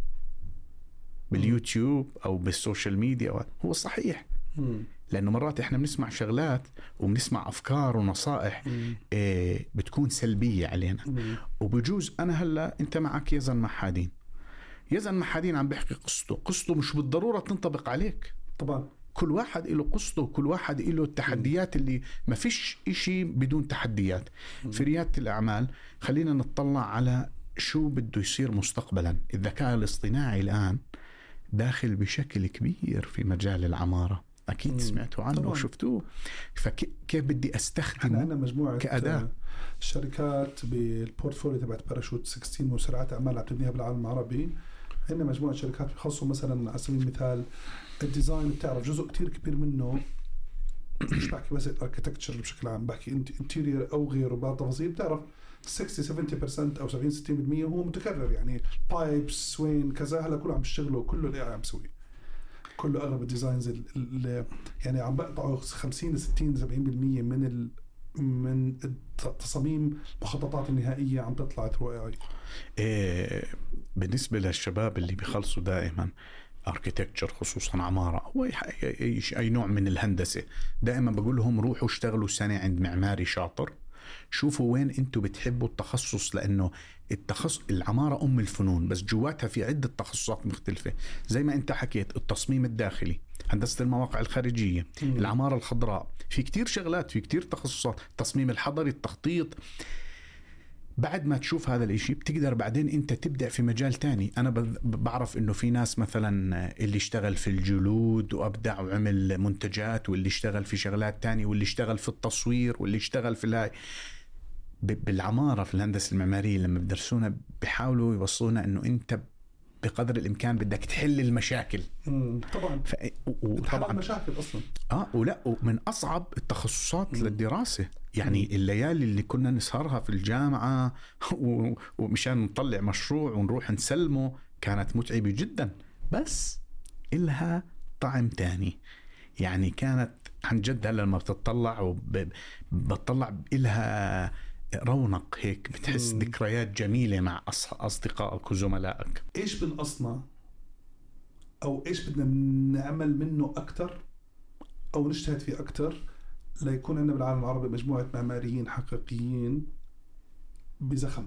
Speaker 1: باليوتيوب أو بالسوشيال ميديا هو صحيح. مم. لأنه مرات إحنا بنسمع شغلات وبنسمع أفكار ونصائح إيه بتكون سلبية علينا. مم. وبجوز أنا هلأ أنت معك يزن محادين، يزن محادين عم بيحكي قصته، قصته مش بالضرورة تنطبق عليك
Speaker 2: طبعا.
Speaker 1: كل واحد له قصته، كل واحد له التحديات اللي ما فيش إشي بدون تحديات. م. في ريادة الأعمال خلينا نطلع على شو بده يصير مستقبلا. الذكاء الاصطناعي الآن داخل بشكل كبير في مجال العمارة، أكيد م. سمعتوا عنه وشفتوه. فكيف بدي أستخدمه
Speaker 2: عندنا مجموعة
Speaker 1: كأداة
Speaker 2: شركات بالبورتفوليو تبعت باراشوت ستة عشر وسرعات أعمال عم تبنيها بالعالم العربي. عندنا مجموعة شركات بيخصوا مثلا على سبيل المثال الديزاين، بتعرف جزء كتير كبير منه مش بحكي بس الاركيتكتشر بشكل عام، بحكي انتيرير او غيره بعض التفاصيل، بتعرف ستين سبعين بالمية او سبعين ستين بالمية هو متكرر، يعني بايبس وين كذا هلا كله عم بيشتغلوا، كله اللي عم بسوي كله اغلب الديزاينز اللي يعني عم بقطعوا خمسين ستين سبعين بالمية من ال من التصاميم المخططات النهائية عم تطلع ثرو اي
Speaker 1: اي. بالنسبة للشباب اللي بيخلصوا دائما اركيتكتشر خصوصا عمارة أو أي, أي نوع من الهندسة، دائما بقول لهم روحوا اشتغلوا سنة عند معماري شاطر، شوفوا وين انتوا بتحبوا التخصص، لأنه التخصص العمارة أم الفنون، بس جواتها في عدة تخصصات مختلفة. زي ما انت حكيت التصميم الداخلي، هندسة المواقع الخارجية، م. العمارة الخضراء، في كتير شغلات، في كتير تخصصات، التصميم الحضري، التخطيط. بعد ما تشوف هذا الاشي بتقدر بعدين انت تبدأ في مجال تاني. انا بعرف انه في ناس مثلا اللي اشتغل في الجلود وابدع وعمل منتجات، واللي اشتغل في شغلات تانية، واللي اشتغل في التصوير، واللي اشتغل في الهاي. بالعمارة في الهندسة المعمارية لما بدرسونا بيحاولوا يوصلونا انه انت بقدر الامكان بدك تحل المشاكل.
Speaker 2: طبعا
Speaker 1: ف... وطبعا
Speaker 2: المشاكل اصلا
Speaker 1: اه ولا ومن اصعب التخصصات مم. للدراسة. يعني مم. الليالي اللي كنا نسهرها في الجامعة و... ومشان نطلع مشروع ونروح نسلمه كانت متعبة جدا، بس إلها طعم تاني. يعني كانت عن جد هلا لما بتطلع وبتطلع إلها رونق هيك، بتحس مم. ذكريات جميلة مع أصدقائك وزملائك.
Speaker 2: إيش بنقصنا أو إيش بدنا نعمل منه أكتر أو نجتهد فيه أكتر ليكون عندنا بالعالم العربي مجموعة معماريين حقيقيين بزخم،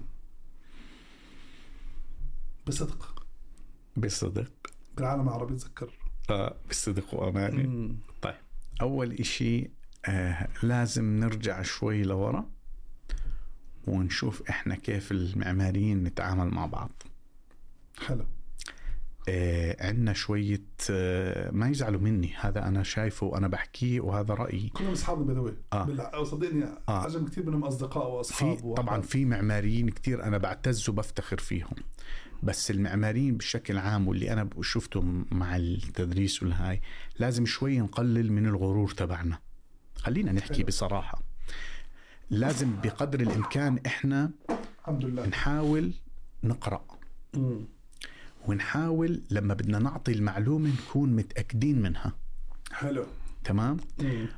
Speaker 2: بصدق
Speaker 1: بصدق
Speaker 2: بالعالم العربي تذكر
Speaker 1: آه بصدق وأمانة. طيب أول إشي آه لازم نرجع شوي لورا ونشوف إحنا كيف المعماريين نتعامل مع بعض.
Speaker 2: حلو.
Speaker 1: آه عندنا شوية آه ما يزعلوا مني، هذا أنا شايفه وأنا بحكيه وهذا رأيي.
Speaker 2: كلهم أصحابي بدوي آه. صدقني آه. عجم كتير منهم أصدقاء وأصحاب.
Speaker 1: طبعا في معماريين كتير أنا بعتز وبفتخر فيهم، بس المعماريين بشكل عام واللي أنا شفته مع التدريس والهاي لازم شوي نقلل من الغرور تبعنا. خلينا نحكي حلو. بصراحة لازم بقدر الإمكان إحنا
Speaker 2: الحمد لله
Speaker 1: نحاول نقرأ م. ونحاول لما بدنا نعطي المعلومة نكون متأكدين منها.
Speaker 2: حلو.
Speaker 1: تمام.
Speaker 2: م.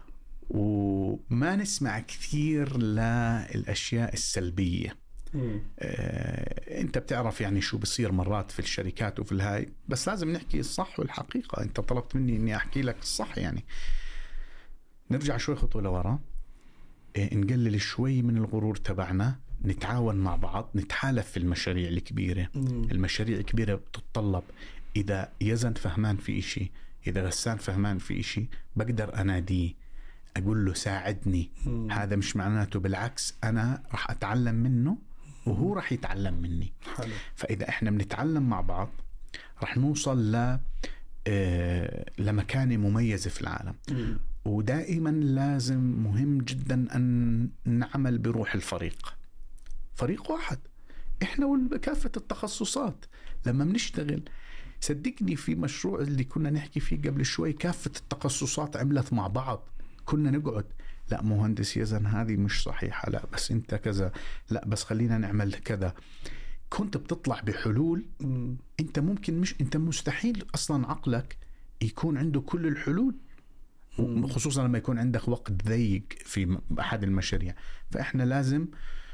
Speaker 1: وما نسمع كثير للأشياء السلبية. آه، انت بتعرف يعني شو بصير مرات في الشركات وفي الهاي، بس لازم نحكي الصح والحقيقة. انت طلبت مني اني احكي لك الصح. يعني نرجع شوي خطوة لورا، آه، نقلل شوي من الغرور تبعنا، نتعاون مع بعض، نتحالف في المشاريع الكبيرة. مم. المشاريع الكبيرة بتتطلب إذا يزن فهمان في إشي، إذا غسان فهمان في إشي، بقدر أناديه أقول له ساعدني. مم. هذا مش معناته، بالعكس أنا رح أتعلم منه وهو رح يتعلم مني. حلو. فإذا إحنا بنتعلم مع بعض رح نوصل ل آه لمكانة مميزة في العالم. مم. ودائما لازم مهم جدا أن نعمل بروح الفريق، فريق واحد إحنا وكافة التخصصات. لما بنشتغل صدقني في مشروع اللي كنا نحكي فيه قبل شوي، كافة التخصصات عملت مع بعض. كنا نقعد، لا مهندس يزن هذه مش صحيحة، لا بس انت كذا، لا بس خلينا نعمل كذا. كنت بتطلع بحلول. م. انت ممكن مش انت مستحيل اصلا عقلك يكون عنده كل الحلول، م. خصوصا لما يكون عندك وقت ضيق في احد المشاريع. فاحنا لازم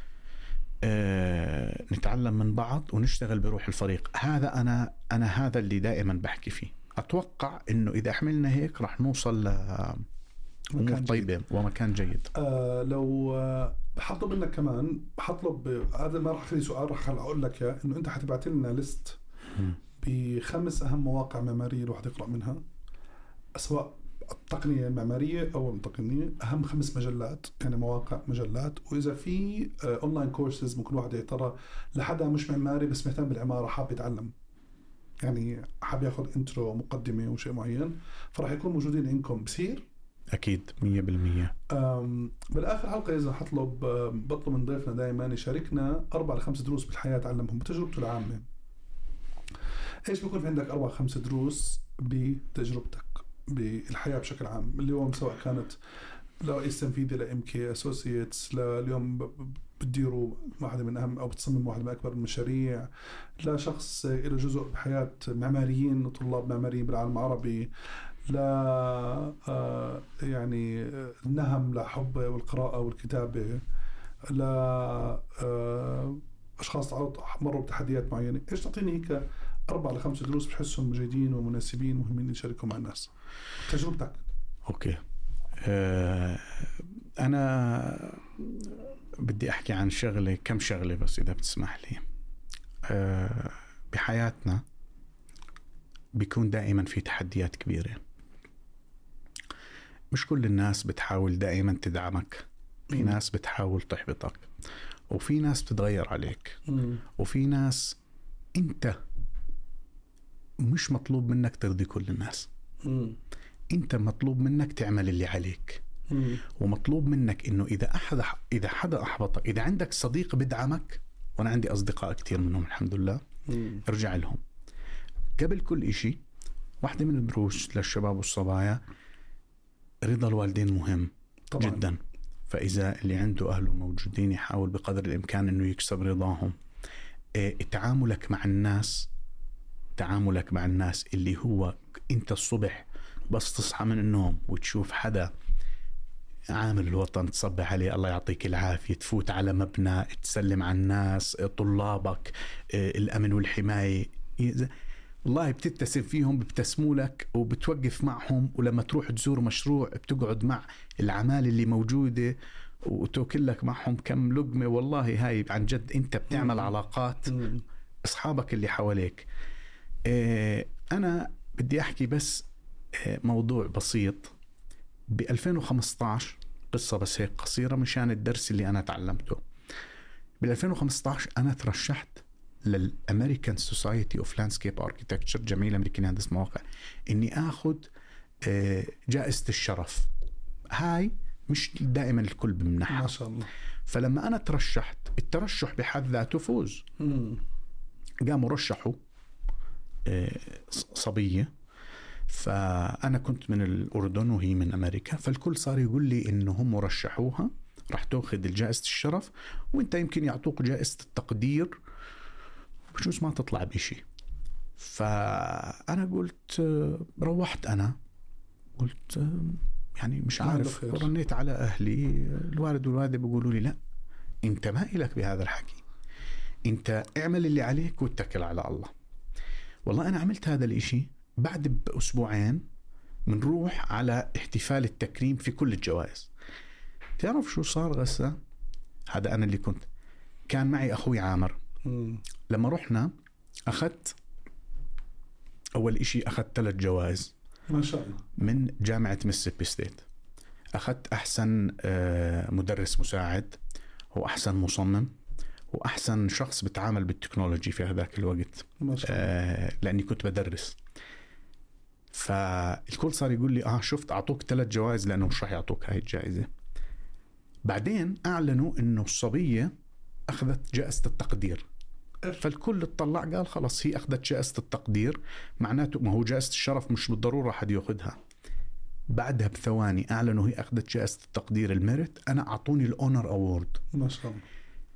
Speaker 1: آه نتعلم من بعض ونشتغل بروح الفريق. هذا انا انا هذا اللي دائما بحكي فيه. اتوقع انه اذا عملنا هيك راح نوصل ل أمور طيبة ومكان جيد.
Speaker 2: آه لو آه بحطلب منك كمان، بحطلب هذا ما راح أخلي سؤال، راح أقول لك يا إنه أنت حتبعت لنا ليست بخمس أهم مواقع معمارية الواحد يقرأ منها، سواء التقنية المعمارية أو التقنية، أهم خمس مجلات، يعني مواقع مجلات. وإذا في آه أونلاين كورسز ممكن واحد يترى لحدا مش معماري بس مهتم بالعمارة، حاب يتعلم، يعني حاب ياخذ انترو مقدمة وشيء معين، فراح يكون موجودين عندكم. بصير
Speaker 1: أكيد مية بالمية.
Speaker 2: بالآخر حلقة إذا حطلب بطلب من ضيفنا دائما يشاركنا أربع لخمس دروس بالحياة تعلمهم بتجربته العامة. إيش بيكون في عندك أربع خمس دروس بتجربتك بالحياة بشكل عام اليوم، سواء كانت رئيس تنفيذي لإم كي أسوسييتس، اليوم بتديروا واحدة من أهم أو بتصمم واحدة من أكبر المشاريع، لا شخص له جزء بحياة معماريين وطلاب معماريين بالعالم العربي، لا آه يعني النهم لحب والقراءة والكتابة، لا آه أشخاص مروا بتحديات معينة. إيش تعطيني هيك أربع لخمس دروس بحسهم جيدين ومناسبين ومهمين يشاركوا مع الناس تجربتك؟
Speaker 1: أوكي. آه أنا بدي أحكي عن شغلة، كم شغلة بس إذا بتسمح لي. آه بحياتنا بيكون دائما في تحديات كبيرة. مش كل الناس بتحاول دائما تدعمك، في م. ناس بتحاول تحبطك، وفي ناس بتتغير عليك، م. وفي ناس انت مش مطلوب منك ترضي كل الناس. م. انت مطلوب منك تعمل اللي عليك. م. ومطلوب منك انه اذا احد اذا حدا احبطك، اذا عندك صديق بدعمك، وانا عندي اصدقاء كتير منهم الحمد لله، م. ارجع لهم. قبل كل إشي واحدة من الدروس للشباب والصبايا، رضا الوالدين مهم طبعاً. جدا. فإذا اللي عنده أهله موجودين يحاول بقدر الإمكان أنه يكسب رضاهم. إيه تعاملك مع الناس، تعاملك مع الناس اللي هو أنت الصبح بس تصحى من النوم وتشوف حدا عامل الوطن تصبح عليه الله يعطيك العافية، تفوت على مبنى تسلم على الناس، طلابك، إيه الأمن والحماية، والله بتتسم فيهم، بتسموا لك وبتوقف معهم. ولما تروح تزور مشروع بتقعد مع العمال اللي موجودة وتوكل لك معهم كم لقمة. والله هاي عن جد انت بتعمل علاقات اصحابك اللي حواليك. اه انا بدي احكي بس اه موضوع بسيط. ب ألفين وخمسطعش قصة بس هيك قصيرة مشان الدرس اللي انا تعلمته. ب ألفين وخمسطعش انا ترشحت للأمريكان سوسايتي أوف لاندسكيب أركيتكتشر، جمعية الأمريكية لهندسة مواقع، إني آخذ جائزة الشرف. هاي مش دائما الكل بمنحها
Speaker 2: ما شاء الله.
Speaker 1: فلما أنا ترشحت، الترشح بحد ذاته فوز. قاموا رشحوا صبية، فأنا كنت من الأردن وهي من أمريكا، فالكل صار يقول لي إنه هم رشحوها راح تأخذ جائزة الشرف، وإنت يمكن يعطوك جائزة التقدير بجوز ما تطلع بشي. فأنا قلت، روحت أنا قلت يعني مش
Speaker 2: الله
Speaker 1: عارف،
Speaker 2: خير.
Speaker 1: رنيت على أهلي، الوالد والوالدة بيقولوا لي لا، أنت ما إلك بهذا الحكي، أنت اعمل اللي عليك واتكل على الله. والله أنا عملت هذا الإشي. بعد بأسبوعين منروح على احتفال التكريم في كل الجوائز. تعرف شو صار غسة؟ هذا أنا اللي كنت كان معي أخوي عامر.
Speaker 2: مم.
Speaker 1: لما رحنا أخذت أول إشي أخذت ثلاث جوائز
Speaker 2: ما شاء الله
Speaker 1: من جامعة ميسيسيبي ستيت. أخذت أحسن مدرس مساعد، وأحسن مصمم، وأحسن شخص بتعامل بالتكنولوجي في هذاك الوقت.
Speaker 2: ما شاء الله.
Speaker 1: آه لأني كنت بدرس. فالكل صار يقول لي آه شفت أعطوك ثلاث جوائز لأنه مش راح يعطوك هاي الجائزة. بعدين أعلنوا إنه الصبية أخذت جائزة التقدير. فالكل اطلع قال خلاص هي أخذت جائزة التقدير، معناته ما هو جائزة الشرف مش بالضرورة حد يأخذها. بعدها بثواني أعلنوا هي أخذت جائزة التقدير الميرت، أنا أعطوني الأونر أوورد.
Speaker 2: ما شاء الله.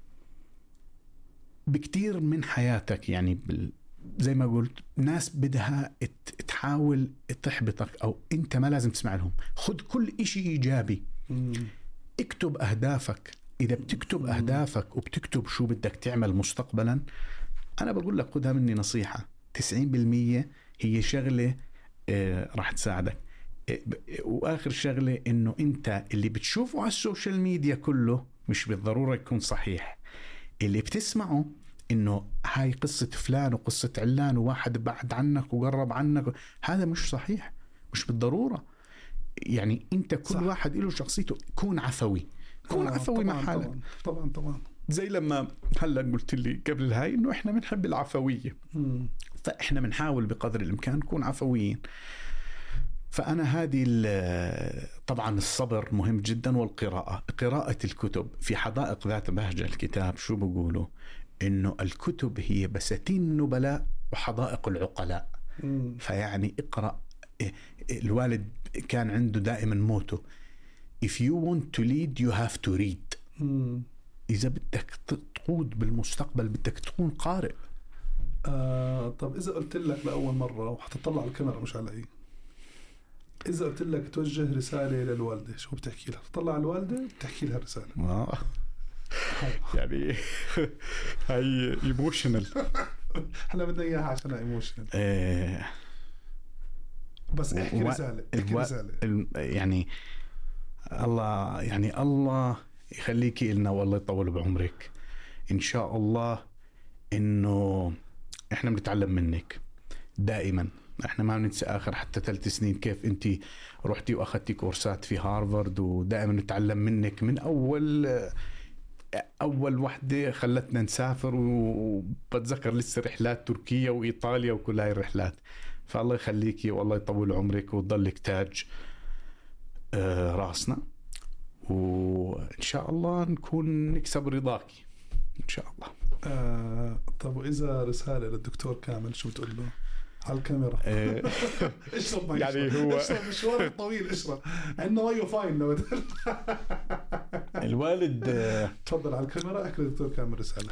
Speaker 1: بكتير من حياتك يعني بال... زي ما قلت ناس بدها تحاول تحبطك أو أنت ما لازم تسمع لهم. خذ كل إشي إيجابي.
Speaker 2: مم.
Speaker 1: اكتب أهدافك. إذا بتكتب
Speaker 2: مم.
Speaker 1: أهدافك وبتكتب شو بدك تعمل مستقبلا، أنا بقول لك خذها مني نصيحة، تسعين بالمية هي شغلة آه راح تساعدك. آه وآخر شغلة إنه أنت اللي بتشوفه على السوشيال ميديا كله مش بالضرورة يكون صحيح. اللي بتسمعه إنه هاي قصة فلان وقصة علان وواحد بعد عنك وقرب عنك، هذا مش صحيح، مش بالضرورة. يعني أنت كل
Speaker 2: صح.
Speaker 1: واحد له شخصيته. كون عفوي، كون
Speaker 2: آه
Speaker 1: عفوي
Speaker 2: طبعاً
Speaker 1: مع حالك.
Speaker 2: طبعا طبعا طبعا.
Speaker 1: زي لما هلا قلت لي قبل هاي إنه إحنا بنحب العفوية،
Speaker 2: مم.
Speaker 1: فإحنا بنحاول بقدر الإمكان نكون عفويين. فأنا هذه طبعا الصبر مهم جدا، والقراءة، قراءة الكتب. في حدائق ذات بهجة الكتاب شو بقولوا؟ إنه الكتب هي بساتين النبلاء وحدائق العقلاء.
Speaker 2: مم.
Speaker 1: فيعني اقرأ. الوالد كان عنده دائما موتو if you want to lead you have to read.
Speaker 2: مم.
Speaker 1: إذا بدك تقود بالمستقبل بدك تكون قارئ.
Speaker 2: آه طب إذا قلت لك لأول مرة وحتطلع على الكاميرا مش على إيه، إذا قلت لك توجه رسالة للوالدة شو بتحكي لها؟ تطلع على الوالدة بتحكي لها رسالة.
Speaker 1: آه. يعني هاي ايموشنال.
Speaker 2: احنا بدنا إياها عشان ايموشنال.
Speaker 1: آه.
Speaker 2: بس احكي
Speaker 1: و...
Speaker 2: رسالة احكي
Speaker 1: الو...
Speaker 2: رسالة.
Speaker 1: يعني الله يعني الله يخليكي إلنا والله يطول بعمرك إن شاء الله. إنه إحنا بنتعلم منك دائما. إحنا ما بننسى آخر حتى ثلاث سنين كيف أنت رحتي وأخذتي كورسات في هارفارد، ودائما نتعلم منك. من أول أول وحدة خلتنا نسافر، وبتذكر لسه رحلات تركيا وإيطاليا وكل هاي الرحلات. فالله يخليكي والله يطول عمرك وتضلك تاج آه راسنا، وإن شاء الله نكون نكسب رضاكي إن شاء الله.
Speaker 2: آه طب وإذا رسالة للدكتور كامل شو بتقول له على الكاميرا؟ اشرب مي.
Speaker 1: يعني
Speaker 2: اشرب.
Speaker 1: هو
Speaker 2: اشرب مشوار طويل اشرب عندنا مي فاين لو
Speaker 1: الوالد آه
Speaker 2: تفضل على الكاميرا احكي للدكتور كامل رسالة.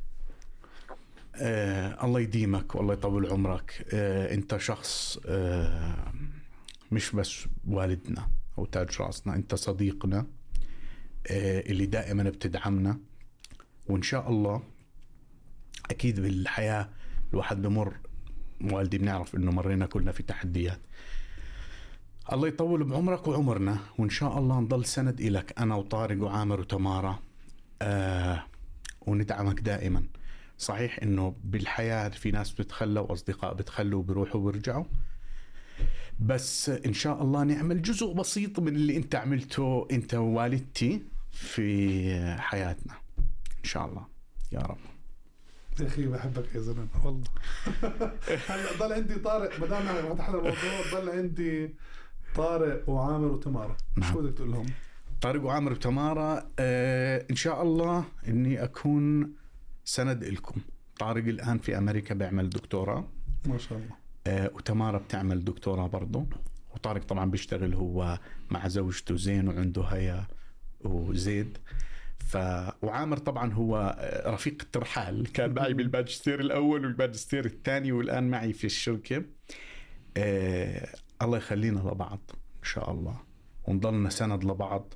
Speaker 1: آه الله يديمك والله يطول عمرك. آه انت شخص آه مش بس والدنا او تاج راسنا، انت صديقنا آه اللي دائما بتدعمنا. وان شاء الله اكيد بالحياة الواحد بمر، والدي بنعرف انه مرينا كلنا في تحديات. الله يطول بعمرك وعمرنا، وان شاء الله نضل سند إلك انا وطارق وعامر وتمارا آه وندعمك دائما. صحيح انه بالحياة في ناس بتخلى واصدقاء بتخلوا وبيروحوا وبيرجعوا، بس ان شاء الله نعمل جزء بسيط من اللي انت عملته انت ووالدتي في حياتنا ان شاء الله يا رب.
Speaker 2: يا اخي بحبك يا زلمه والله. هلا ضل عندي طارق، ما دام فتحنا الموضوع ضل عندي طارق وعامر وتمارا.
Speaker 1: نعم.
Speaker 2: شو بدك تقول لهم؟
Speaker 1: طارق وعامر وتمارا آه ان شاء الله اني اكون سند لكم. طارق الان في امريكا بيعمل دكتوراه
Speaker 2: ما شاء الله،
Speaker 1: آه وتمارا بتعمل دكتوراه برضه. وطارق طبعا بيشتغل هو مع زوجته زين وعنده هيا وزيد. ف وعامر طبعا هو رفيق الترحال، كان معي بالماجستير الاول والماجستير الثاني والان معي في الشركه. آه الله يخلينا لبعض ان شاء الله، ونضلنا سند لبعض،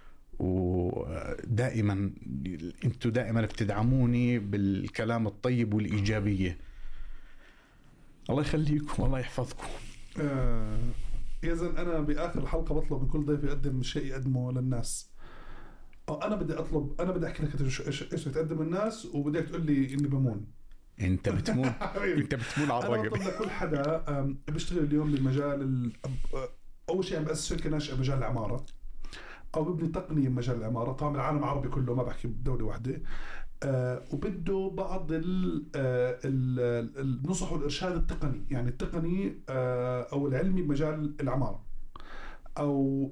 Speaker 1: ودائما انتوا دائما بتدعموني بالكلام الطيب والإيجابية. الله يخليكم والله يحفظكم.
Speaker 2: آه إذن أنا بآخر الحلقة بطلب من كل ضيف يقدم شيء يقدمه للناس. أو أنا بدي أطلب أنا بدي أحكي لك إيش إيش تقدم الناس، وبدك تقول لي إني بمون.
Speaker 1: أنت بتمون أنت بتمون على الرقم.
Speaker 2: أنا بطلب لكل حدا بيشتغل اليوم بالمجال. أول شيء أنا بأسس شركة ناشئة بمجال العمارة، أو ببني تقنية بمجال العمارة. طبعا العالم العربي كله، ما بحكي بدولة واحدة. آه وبده بعض النصح والإرشاد التقني، يعني التقني آه أو العلمي بمجال العمارة، أو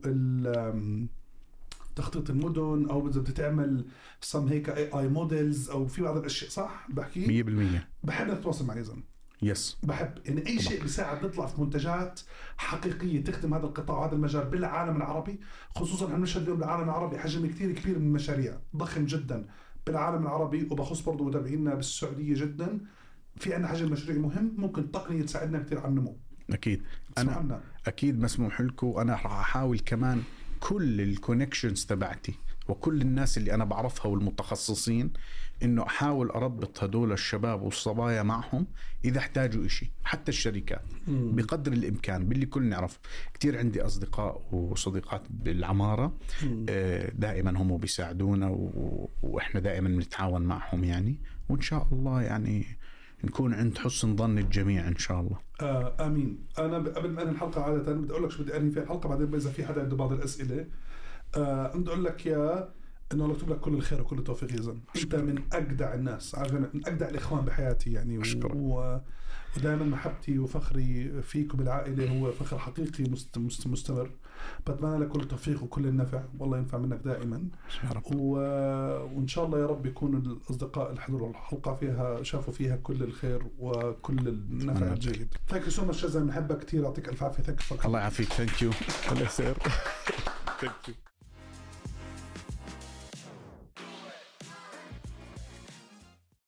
Speaker 2: تخطيط المدن، أو إذا بدك تعمل صم هيك اي اي موديلز، أو في بعض الأشياء. صح بحكي
Speaker 1: مية بالمية.
Speaker 2: بحب نتواصل مع إذن.
Speaker 1: يس
Speaker 2: بحب يعني أي شيء بيساعد نطلع في منتجات حقيقية تخدم هذا القطاع وهذا المجال بالعالم العربي. خصوصا احنا بنشهد اليوم بالعالم العربي حجم كتير كبير من المشاريع، ضخم جدا بالعالم العربي، وبخص برضو متابعينا بالسعودية جدا. في عنا حجم مشاريع مهم، ممكن التقنية تساعدنا كتير على النمو.
Speaker 1: أكيد أنا
Speaker 2: عنا.
Speaker 1: أكيد مسموح لكم. أنا راح أحاول كمان كل الكونكشنز تبعتي وكل الناس اللي أنا بعرفها والمتخصصين، إنه أحاول أربط هدول الشباب والصبايا معهم إذا احتاجوا إشي، حتى الشركات مم. بقدر الإمكان باللي كل نعرف. كتير عندي أصدقاء وصديقات بالعمارة مم. دائما هم بيساعدونا، وإحنا دائما بنتعاون معهم يعني، وإن شاء الله يعني نكون عند حسن ظن الجميع إن شاء الله.
Speaker 2: آه آمين. أنا قبل ما أنهي الحلقة عادة بدي أقول لك شو بدي أنهي في الحلقة، بعدين إذا في حدا عنده بعض الأسئلة آه بدي أقول لك يا إنه أكتب لك كل الخير وكل التوفيق يا زلمة. أنت من أجدع الناس، من أجدع الإخوان بحياتي يعني، و... ودائما محبتي وفخري فيك وبالعائلة هو فخر حقيقي مست... مست... مستمر. بتمنى لك كل التوفيق وكل النفع، والله ينفع منك دائما. و... وإن شاء الله يا رب يكون الأصدقاء اللي حضروا الحلقة فيها شافوا فيها كل الخير وكل النفع الجيد. ثانك يو سو ماتش، بنحبك كثير، يعطيك ألف عافية. ثانك
Speaker 1: الله يعافيك. ثانك يو. الله يسير. ثانك يو.